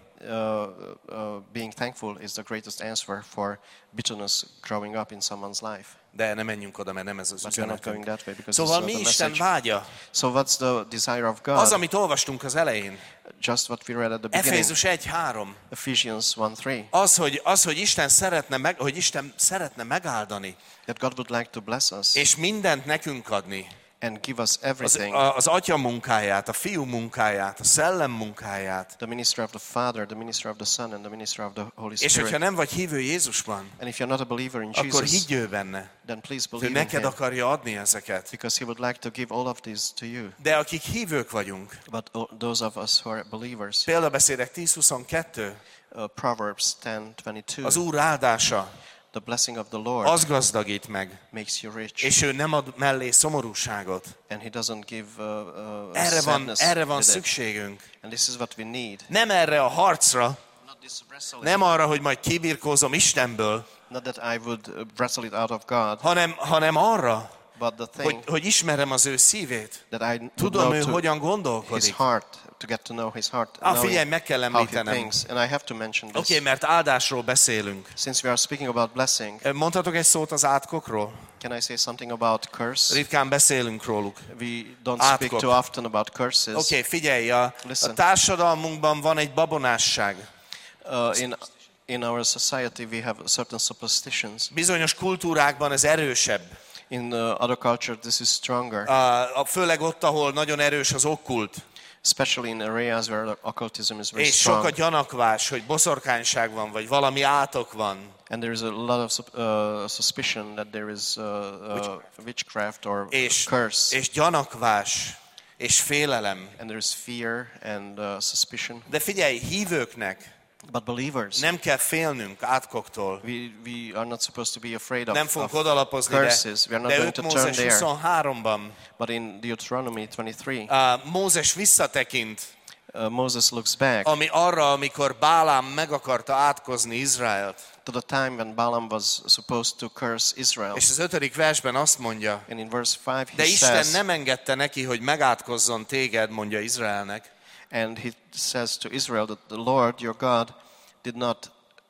uh, uh, being thankful is the greatest answer for bitterness growing up in someone's life. De nem menjünk oda, mert nem ez az But we're not going üzenetünk. that way because Szóval it's mi not the Isten message. vágya? So what's the desire of God? Az, amit olvastunk az elején. Just what we read at the beginning. Efézus egy három. Ephesians one three. Az, hogy, az, hogy Isten szeretne meg, hogy Isten szeretne megáldani, That God would like to bless us és mindent nekünk adni. and give us Az, everything. a- az atya munkáját, a fiú munkáját, a szellem munkáját. The ministry of the Father, the ministry of the Son, and the ministry of the Holy És hogyha Spirit. nem vagy hívő Jézusban, And if you're not a believer in akkor Jesus, higgyő benne. then please Ő believe in neked Him, akarja adni ezeket. because He would like to give all of this to you. De akik hívők vagyunk, But uh, those of us who are believers, példabeszédek tíz huszonkettő, uh, Proverbs ten twenty-two, az Úr áldása, the blessing of the Lord az gazdagít meg, makes you rich, és ő nem ad mellé szomorúságot. and He doesn't give uh, uh, Erre van, sadness erre van with it. szükségünk. And this is what we need. Nem erre a harcra, Not this wrestling. nem arra, hogy majd kibirkózom Istenből, Not that I would uh, wrestle it out of God, hanem, hanem arra, but the hogy, thing hogy ismerem az ő szívét. that I would Tudom, know ő to hogyan His gondolkodik. heart, to get to know His heart, Ah, knowing figyelj, meg kell how He említenem. thinks. And I have to mention this. Oké, okay, mert áldásról beszélünk. Since we are speaking about blessing, Mondhatok egy szót az átkokról? can I say something about curse? Ritkán beszélünk róluk. We don't Átkok. speak too often about curses. Oké, okay, figyelj, a, a Listen. társadalmunkban van egy babonásság. Uh, in in our society, we have certain superstitions. Bizonyos kultúrákban ez erősebb. In uh, other cultures, this is stronger, A, a, főleg ott, ahol nagyon erős az okkult. especially in areas where the occultism is very És sok a strong. gyanakvás, hogy boszorkányság van, vagy valami átok van. And there is a lot of sup- uh, suspicion that there is uh, uh, witchcraft or És, curse, és gyanakvás, és félelem. and there is fear and uh, suspicion. De figyelj, hívőknek But believers, nem kell félnünk átkoktól. we, we are not supposed to be afraid of, Nem fogunk of odalapozni, de, curses. We are not de going ők to turn Mózes there. huszonháromban But in Deuteronomy twenty-three, uh, Mózes visszatekint, uh, Moses looks back ami arra, amikor Bálám meg akarta átkozni Izraelt. to the time when Balaam was supposed to curse Israel. És az ötödik versben azt mondja, And in verse five de he Isten says, nem engedte neki, hogy megátkozzon téged, mondja Izraelnek, and he says to Israel that the Lord your God did not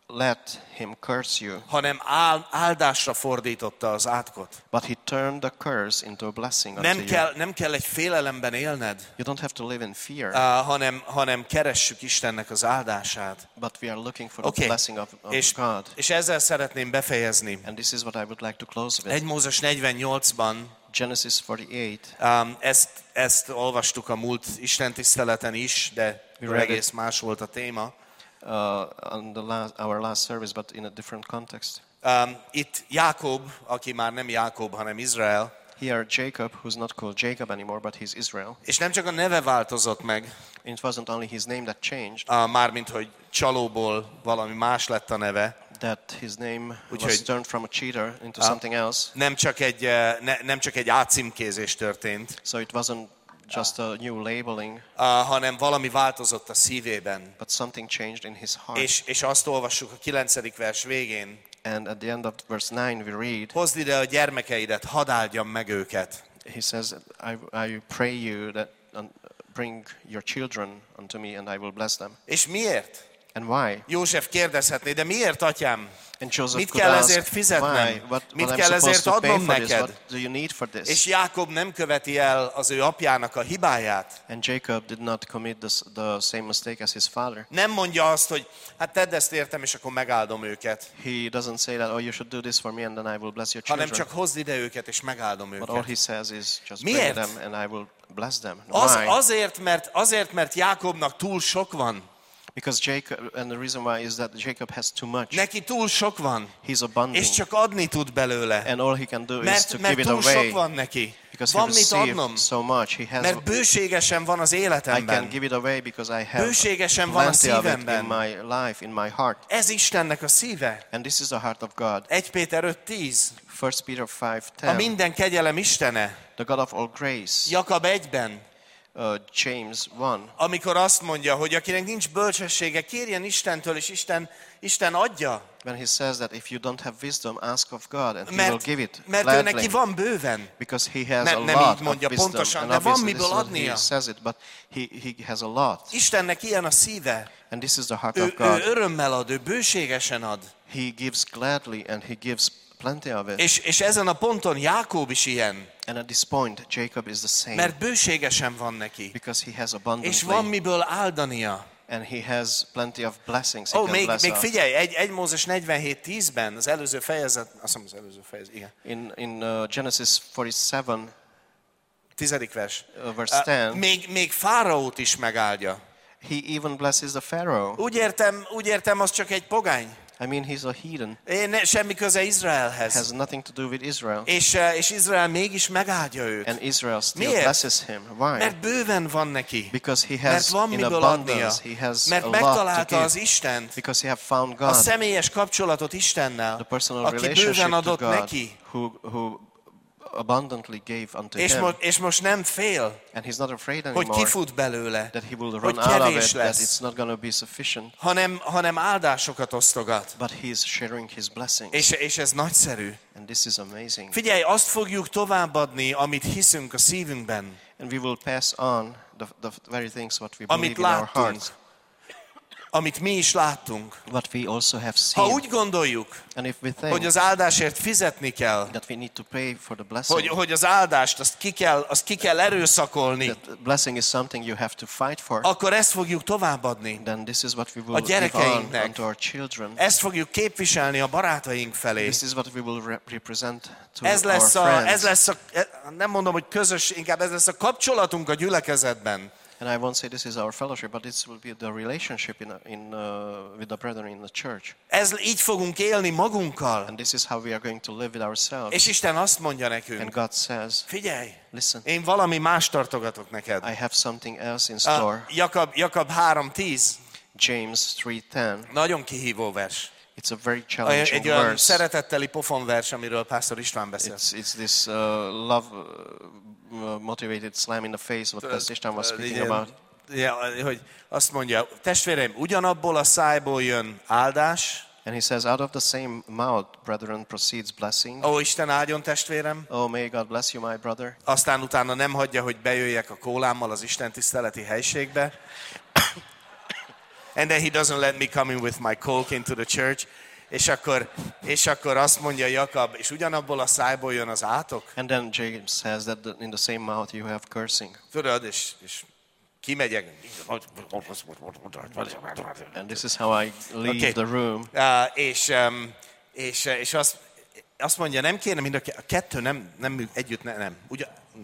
let him curse you, hanem áld, áldásra fordította az átkot. but he turned the curse into a blessing unto Nem you. kell, nem kell egy félelemben élned, You don't have to live in fear, uh, hanem, hanem keressük Istennek az áldását. but we are looking for Oké, the blessing of, of és, God. és ezzel szeretném befejezni. And this is what I would like to close with. egy Mózes negyvennyolcban Genesis forty-eight. um, ezt, ezt olvastuk a múlt istentiszteleten is, de egész más volt a téma. Uh, on the last, our last service, but in a different context. Um, itt Jákob, aki már nem Jákob, hanem Izrael, Here Jacob, who's not called Jacob anymore, but he's Israel. és nem csak a neve változott meg, It wasn't only his name that changed, uh, mármint hogy csalóból valami más lett a neve, that his name Úgyhogy- was turned from a cheater into Ah. something else. nem csak egy, uh, ne, nem csak egy átcímkézés történt, So it wasn't just a new labeling, uh, hanem valami változott a szívében. but something changed in his heart. És, és azt olvassuk a kilencedik vers végén, And at the end of verse nine we read, hozd ide a gyermekeidet, hadd áldjam meg őket. he says, I, I pray you that um, bring your children unto me and I will bless them. És miért? And why? József kérdezhetné, de miért, atyám? And Joseph Mit could kell ask, ezért fizetnem? why? What, Mit what I'm kell supposed ezért to pay adnom for this? neked? What do you need for this? És Jákob nem követi el az ő apjának a hibáját. And Jacob did not commit this, the same mistake as his father. Nem mondja azt, hogy hát tedd ezt értem, és akkor megáldom őket. He doesn't say that, oh, you should do this for me and then I will bless your Hanem children. csak hozd ide őket, és megáldom But all őket. he says is just Miért? bring them and I will bless them. Az, Why? azért, mert, azért, mert Jákobnak túl sok van. Because Jacob, and the reason why is that Jacob has too much. Neki túl sok van. He's abundant. És csak adni tud belőle. And all he can do is Mert, to mert give it túl sok away. van neki. Because Van he mit received adnom. so much. He has, Mert bőségesen van az I can életemben. give it away because I have Bőségesen van a plenty of it in szívemben. my life, in my heart. Ez Istennek a szíve. And this is the heart of God. egy Péter öt tíz. First Peter five A ten. minden kegyelem Istene. The God of all grace. Jakab egyben. Uh, James one. Amikor azt mondja, hogy akinek nincs bölcsessége, kérjen Istentől, és Isten, Isten adja. When he says that if you don't have wisdom, ask of God and he will Mert, give it mert ő neki gladly. van bőven. Because he has Nem- a nem lot így mondja of wisdom. pontosan, And de van obviously this miből is what he adnia. says it, but he, he has a lot. Istennek ilyen a szíve. And this is the heart Ő, of ő God. örömmel ad, ő bőségesen ad. He gives gladly and he gives plenty of it. És, és ezen a ponton Jákob is ilyen. And at this point, Jacob is the same. Mert bőségesen van neki. Because he has És abundantly. van miből áldania. And he has plenty of blessings he Ó, can még, bless még us. figyelj, egy, egy Mózes negyvenhét tízben, az előző fejezet, azt hiszem az előző fejezet, igen, In, in uh, Genesis forty-seven, tizedik vers. uh, verse ten, Még, még Fáraót is megáldja. he even blesses the Pharaoh. Úgy értem, úgy értem, az csak egy pogány. I mean, he's a heathen. Én ne, semmi köze Izraelhez. Has nothing to do with Israel. És, eh, és Izrael mégis megáldja őt. And Israel still Miért? blesses him. Why? Mert bőven van neki. Because he Mert has van in miből adnia. abundance, he has a Mert lot to megtalálta az give. Istent. Because he have found A God, személyes kapcsolatot the Istennel, personal aki bőven relationship to adott God, neki. who, who abundantly gave unto És, him. mo- és most nem fél, And he's not afraid hogy anymore kifut belőle, that he will hogy run out of kevés it, that lesz. it's not going to be sufficient. hanem, hanem áldásokat osztogat. But he's sharing his blessings. És, és ez nagyszerű. And this is amazing. Figyelj, azt fogjuk továbbadni, amit hiszünk a szívünkben, And we will pass on the, the very things what we amit believe in our láttunk, hearts, amit mi is láttunk. what we also have Ha seen. úgy gondoljuk, And if we think hogy az áldásért fizetni kell, that we need to pay for the blessing, hogy, hogy az áldást azt ki kell, azt ki kell erőszakolni, that blessing is something you have to fight for, akkor ezt fogjuk továbbadni. then this is what we will give on gyerekeinknek. unto our children. Ezt fogjuk képviselni a barátaink felé. This is what we will re- represent to Ez our lesz, a, friends. ez lesz a, nem mondom, hogy közös, inkább ez lesz a kapcsolatunk a gyülekezetben. And I won't say this is our fellowship, but this will be the relationship in, in, uh, with the brethren in the church. Ez így fogunk élni magunkkal. And this is how we are going to live with ourselves. És Isten azt mondja And nekünk, God says, figyelj, listen, én valami más tartogatok neked. I have something else in A store. Jakab, Jakab három tíz, James three ten. nagyon kihívó vers. It's a very Egy challenging olyan verse. szeretetteli pofonvers, amiről Pásztor István beszél. It's, it's this uh, love uh, motivated slam in the face what Pastor István was speaking Igen, about. ja, hogy azt mondja, testvéreim, ugyanabból a szájból jön áldás. And he says, out of the same mouth, brethren, proceeds blessing. Ó, Isten áldjon testvérem. Oh, may God bless you, my brother. Aztán utána nem hagyja, hogy bejöjjek a kólámmal az Isten tiszteleti helységbe. And then he doesn't let me come in with my coke into the church. És akkor, és akkor azt mondja Jakab, és ugyanabból a szájból jön az átok. And then James says that the, in the same mouth you have cursing. Tudod, és, és kimegyek. And this is how I leave Okay. the room. Uh, és, um, és, és azt, azt mondja, nem kéne mind a ke- a kettő, nem, nem mű- együtt, ne, nem. Ugyan,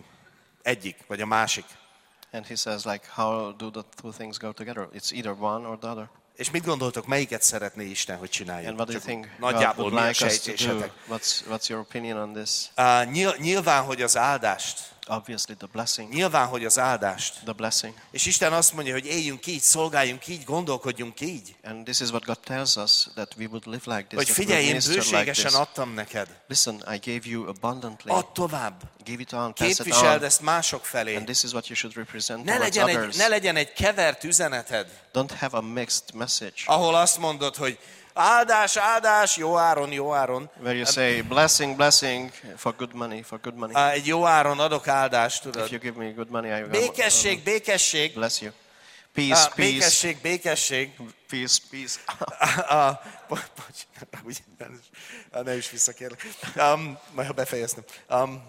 egyik, vagy a másik. And he says, like, how do the two things go together? It's either one or the other. És mit gondoltok, melyiket szeretné Isten, hogy csináljuk? And what do you Csak think God nagyjából would mi a like us to do? sejtésetek? What's, what's your opinion on this? Uh, nyil, nyilván, hogy az áldást. Obviously, the blessing. Nyilván, hogy az áldást. The blessing. És Isten azt mondja, hogy éljünk így, szolgáljunk így, gondolkodjunk így. And this is what God tells us, that we would live like this. Hogy that we figyelj, én minister like bőségesen this. adtam neked. Listen, I gave you abundantly. Add tovább. Give it on, pass it Képviseld on. ezt mások felé. And this is what you should represent Ne towards legyen, egy, others. ne legyen egy kevert üzeneted, Don't have a mixed message ahol azt mondod, hogy áldás, áldás, jó áron, jó áron. where you say blessing, blessing for good money, for good money. Á, Egy jó áron adok áldást, If tudod. you give me good money, I will Békesség, békesség. bless you. Peace, Á, peace, Békesség, békesség. peace, peace. Ah, bo- bocs, úgy, nem, ah, ne is visszakérlek. Um, majd ha befejeztem. Um,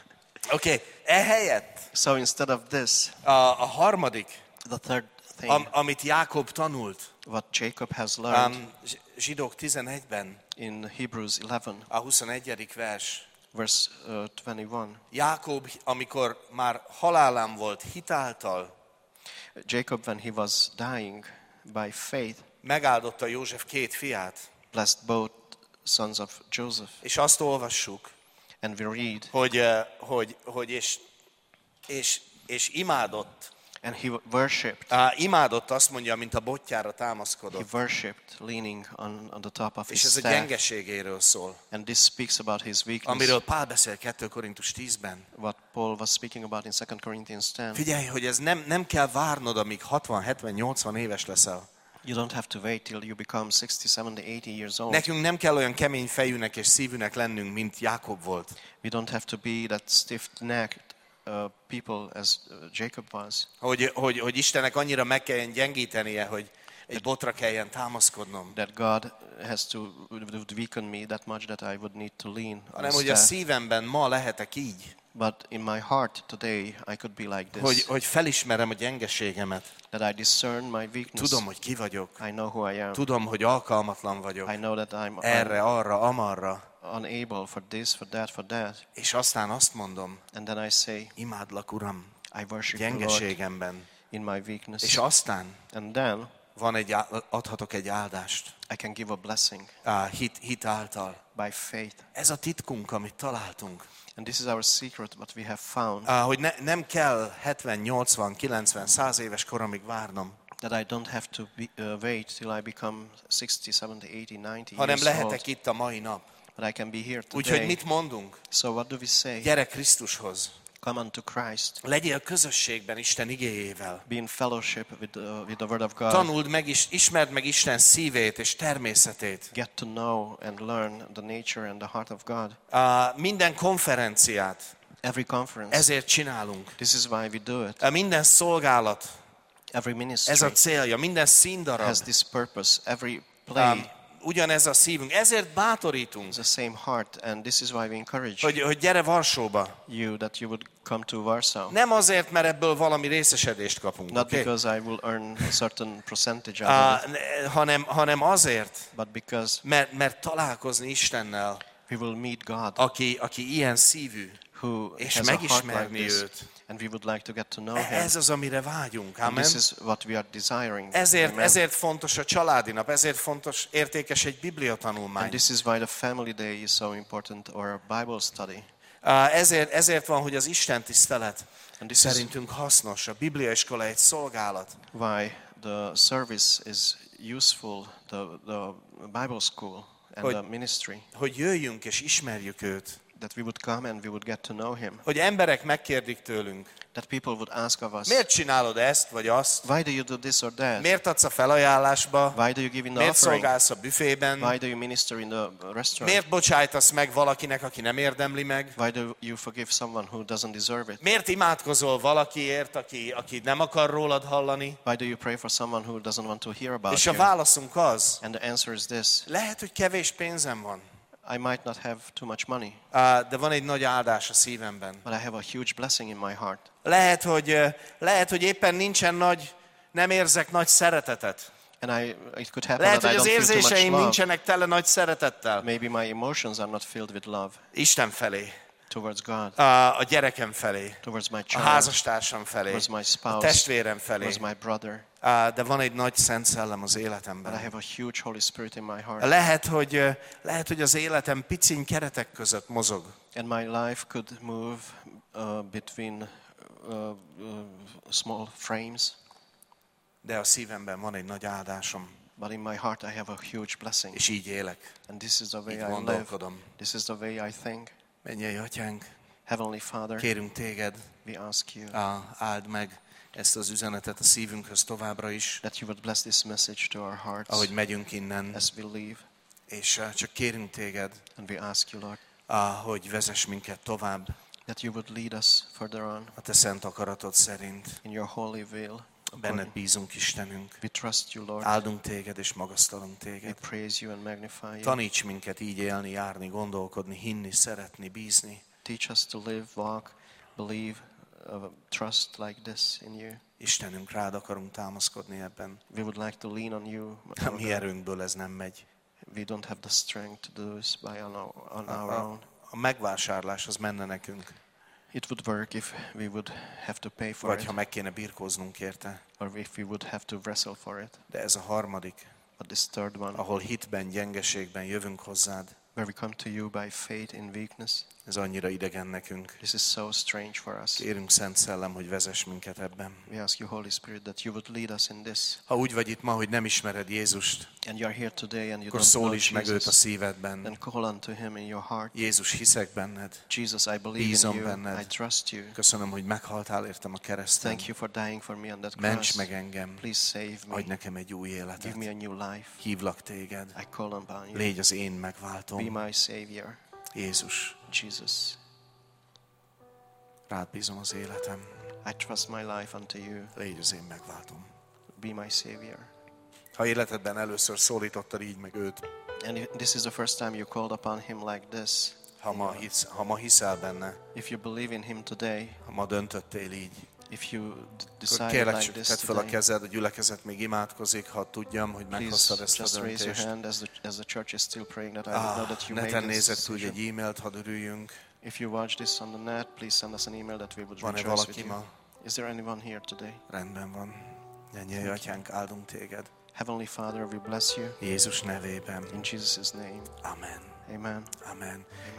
Oké, okay. ehelyett So instead of this, a, a harmadik, the third thing, am, amit Jákob tanult, what Jacob has learned um, Zsidók tizenegyben, in Hebrews eleven, a huszonegyedik vers. verse uh, twenty-one. Jákob, amikor már halálán volt hitáltal, Jacob, when he was dying by faith, megáldotta József két fiát, blessed both sons of Joseph. és azt olvassuk, And we read, hogy, eh, hogy, hogy és, és, és imádott. and he worshipped. Á, imádott, azt mondja, mint a botjára He támaszkodott. worshipped leaning on, on the top of his És ez a staff. gyengeségéről szól, And this speaks about his weakness, amiről Pál beszél kettő Korintus tízben. what Paul was speaking about in Second Corinthians ten. Figyelj, hogy ez nem, nem kell várnod, amíg hatvan, hetven, nyolcvan éves leszel. You don't have to wait till you become sixty, seventy, eighty years old. Nekünk nem kell olyan kemény fejűnek és szívűnek lennünk, mint Jákob volt. We don't have to be that stiff-necked uh, people as uh, Jacob was. Hogy, hogy, hogy Istennek annyira meg kelljen gyengítenie, hogy egy botra kelljen támaszkodnom. That God has to would weaken me that much that I would need to lean on Hanem, his hogy a staff. szívemben ma lehetek így, But in my heart today, I could be like this. hogy, hogy felismerem a gyengeségemet. That I discern my weakness. Tudom, hogy ki vagyok. I know who I am. Tudom, hogy alkalmatlan vagyok. I know that I'm, I'm Erre, arra, amarra. unable for this, for that, for that. És aztán azt mondom, And then I say, imádlak, Uram, I worship the Lord gyengeségemben. in my weakness. És aztán And then van egy, á- adhatok egy áldást. I can give a blessing Á, hit, hit által. by faith. Ez a titkunk, amit találtunk. And this is our secret, what we have found, Á, hogy ne, nem kell hetven, nyolcvan, kilencven, száz éves koromig várnom, that I don't have to be, uh, wait till I become sixty, seventy, eighty, ninety hanem years old, lehetek itt a mai nap. but I can be here Úgyhogy today. mit mondunk? So what do we say? Gyere Krisztushoz. Come unto Christ. Legyél közösségben Isten igéjével. Be in fellowship with the, with the Word of God. Tanuld meg, is, ismerd meg Isten szívét és természetét. Get to know and learn the nature and the heart of God. Á, minden konferenciát Every conference. ezért csinálunk. This is why we do it. Á, minden szolgálat, Every ministry ez a célja, minden színdarab. has this purpose. Every Á, play ugyanez a szívünk. Ezért bátorítunk, is the same heart, and this is why we encourage hogy, hogy gyere Varsóba. you that you would come to Warsaw. Nem azért, mert ebből valami részesedést kapunk, Not okay? because I will earn a certain percentage out Á, of it, ne- hanem, hanem azért, but because mert, mert találkozni Istennel, we will meet God, aki, aki ilyen szívű, who és has a heart like megismerni this, őt. and we would like to get to know Him. Ez az, amire vágyunk. And Amen. this is what we are desiring. Ezért, Amen. ezért fontos a családi nap, ezért fontos, értékes egy And bibliatanulmány. this is why the family day is so important, or a Bible study. Á, Ezért, ezért van, hogy az Isten tisztelet And this is szerintünk hasznos. A bibliaiskola egy szolgálat. why the service is useful, the, the Bible school and Hogy- the ministry, Hogy jöjjünk és ismerjük őt. That we would come and we would get to know him. Hogy emberek megkérdik tőlünk. That people would ask of us. Miért csinálod ezt vagy azt? Why do you do this or that? Miért adsz a felajánlásba? Why do you give in the Miért offering? szolgálsz a büfében? Why do you minister in the restaurant? Miért bocsájtasz meg valakinek, aki nem érdemli meg? Why do you forgive someone who doesn't deserve it? Miért imádkozol valakiért, aki, aki nem akar rólad hallani? Why do you pray for someone who doesn't want to hear about És a you? válaszunk az, And the answer is this. lehet, hogy kevés pénzem van, I might not have too much money, de van egy nagy áldás a szívemben. but I have a huge blessing in my heart. Lehet, hogy, lehet, hogy éppen nincsen nagy, nem érzek nagy szeretetet. And I, it could happen Lehet, that I hogy az don't feel too much érzéseim love. nincsenek tele nagy szeretettel. Maybe my emotions are not filled with love Isten felé, towards God, a, a gyerekem felé, towards my a child, házastársam felé, towards my a spouse, testvérem felé. towards my brother. De van egy nagy szent szellem az But I életemben. have a huge Holy Spirit in my heart. Lehet, hogy, lehet, hogy az életem piciny keretek között mozog. And my life could move uh, between uh, uh, small frames. De a szívemben van egy nagy áldásom. But in my heart I have a huge blessing. És így élek. And this is the way Így I live. gondolkodom. This is the way I think. Mennyei Atyánk, Heavenly Father, kérünk téged, we ask you á, áld meg ezt az üzenetet a szívünkhöz továbbra is, that you would bless this message to our hearts ahogy megyünk innen. as we leave. És uh, csak kérünk téged, And we ask you, Lord, uh, hogy vezess minket tovább that you would lead us further on a te szent akaratod szerint. in your holy will. Benned bízunk, Istenünk. We trust you, Lord. Áldunk téged és magasztalunk We téged. praise you and magnify you. Taníts minket így élni, járni, gondolkodni, hinni, szeretni, bízni. Teach us to live, walk, believe, uh, trust like this in you. Istenünk, rád akarunk támaszkodni ebben. We would like to lean on you. A mi erőnkből ez nem megy. We don't have the strength to do this by on our, on A, our a, own. a megvásárlás az menne nekünk. It would work if we would have to pay for Vagy it, ha meg kéne birkóznunk érte. or if we would have to wrestle for it. De ez a harmadik, But this third one, ahol hitben, gyengeségben jövünk hozzád, where we come to you by faith in weakness, ez annyira idegen nekünk. this is so strange for us. Kérünk, Szent Szellem, hogy vezess minket ebben. We ask you, Holy Spirit, that you would lead us in this. Ha úgy vagy itt ma, hogy nem ismered Jézust, And you are here today and you akkor don't know szólíts meg őt a Jesus, szívedben. then call unto him in your heart. Jézus, hiszek benned. Jesus, I believe Bízom in you. benned. I trust you. Köszönöm, hogy meghaltál értem a kereszten. Thank you for dying for me on that Ments cross. meg engem. Please save Adj me. nekem egy új Give életet. me a new life. Hívlak téged. I call upon you. Légy az én Be megváltom. my Savior. Jézus, Jesus, rád bízom az életem. I trust my life unto you. Légy az én megváltom. Be my Savior. Ha életedben először szólítottad így meg őt, And if this is the first time you called upon him like this, ha ma, hisz, ha ma hiszel benne, if you believe in him today, ha ma döntöttél így, if you d- akkor decided kérlek, like csak this tedd fel a today, kezed, a gyülekezet még imádkozik, ha tudjam, hogy please meghoztad ezt a just raise your döntést. hand as the, as the church is still praying that I would know Ah, that you made neten this nézett, hogy decision. egy e-mailt, hadd örüljünk. If you watch this on the net, please send us an email that we would Van-e rejoice with valaki you. ma? Is there anyone here today? Rendben van. Mennyei Atyánk, áldunk téged. Heavenly Father, we bless you Jézus nevében. in Jesus' name. Amen. Amen. Amen.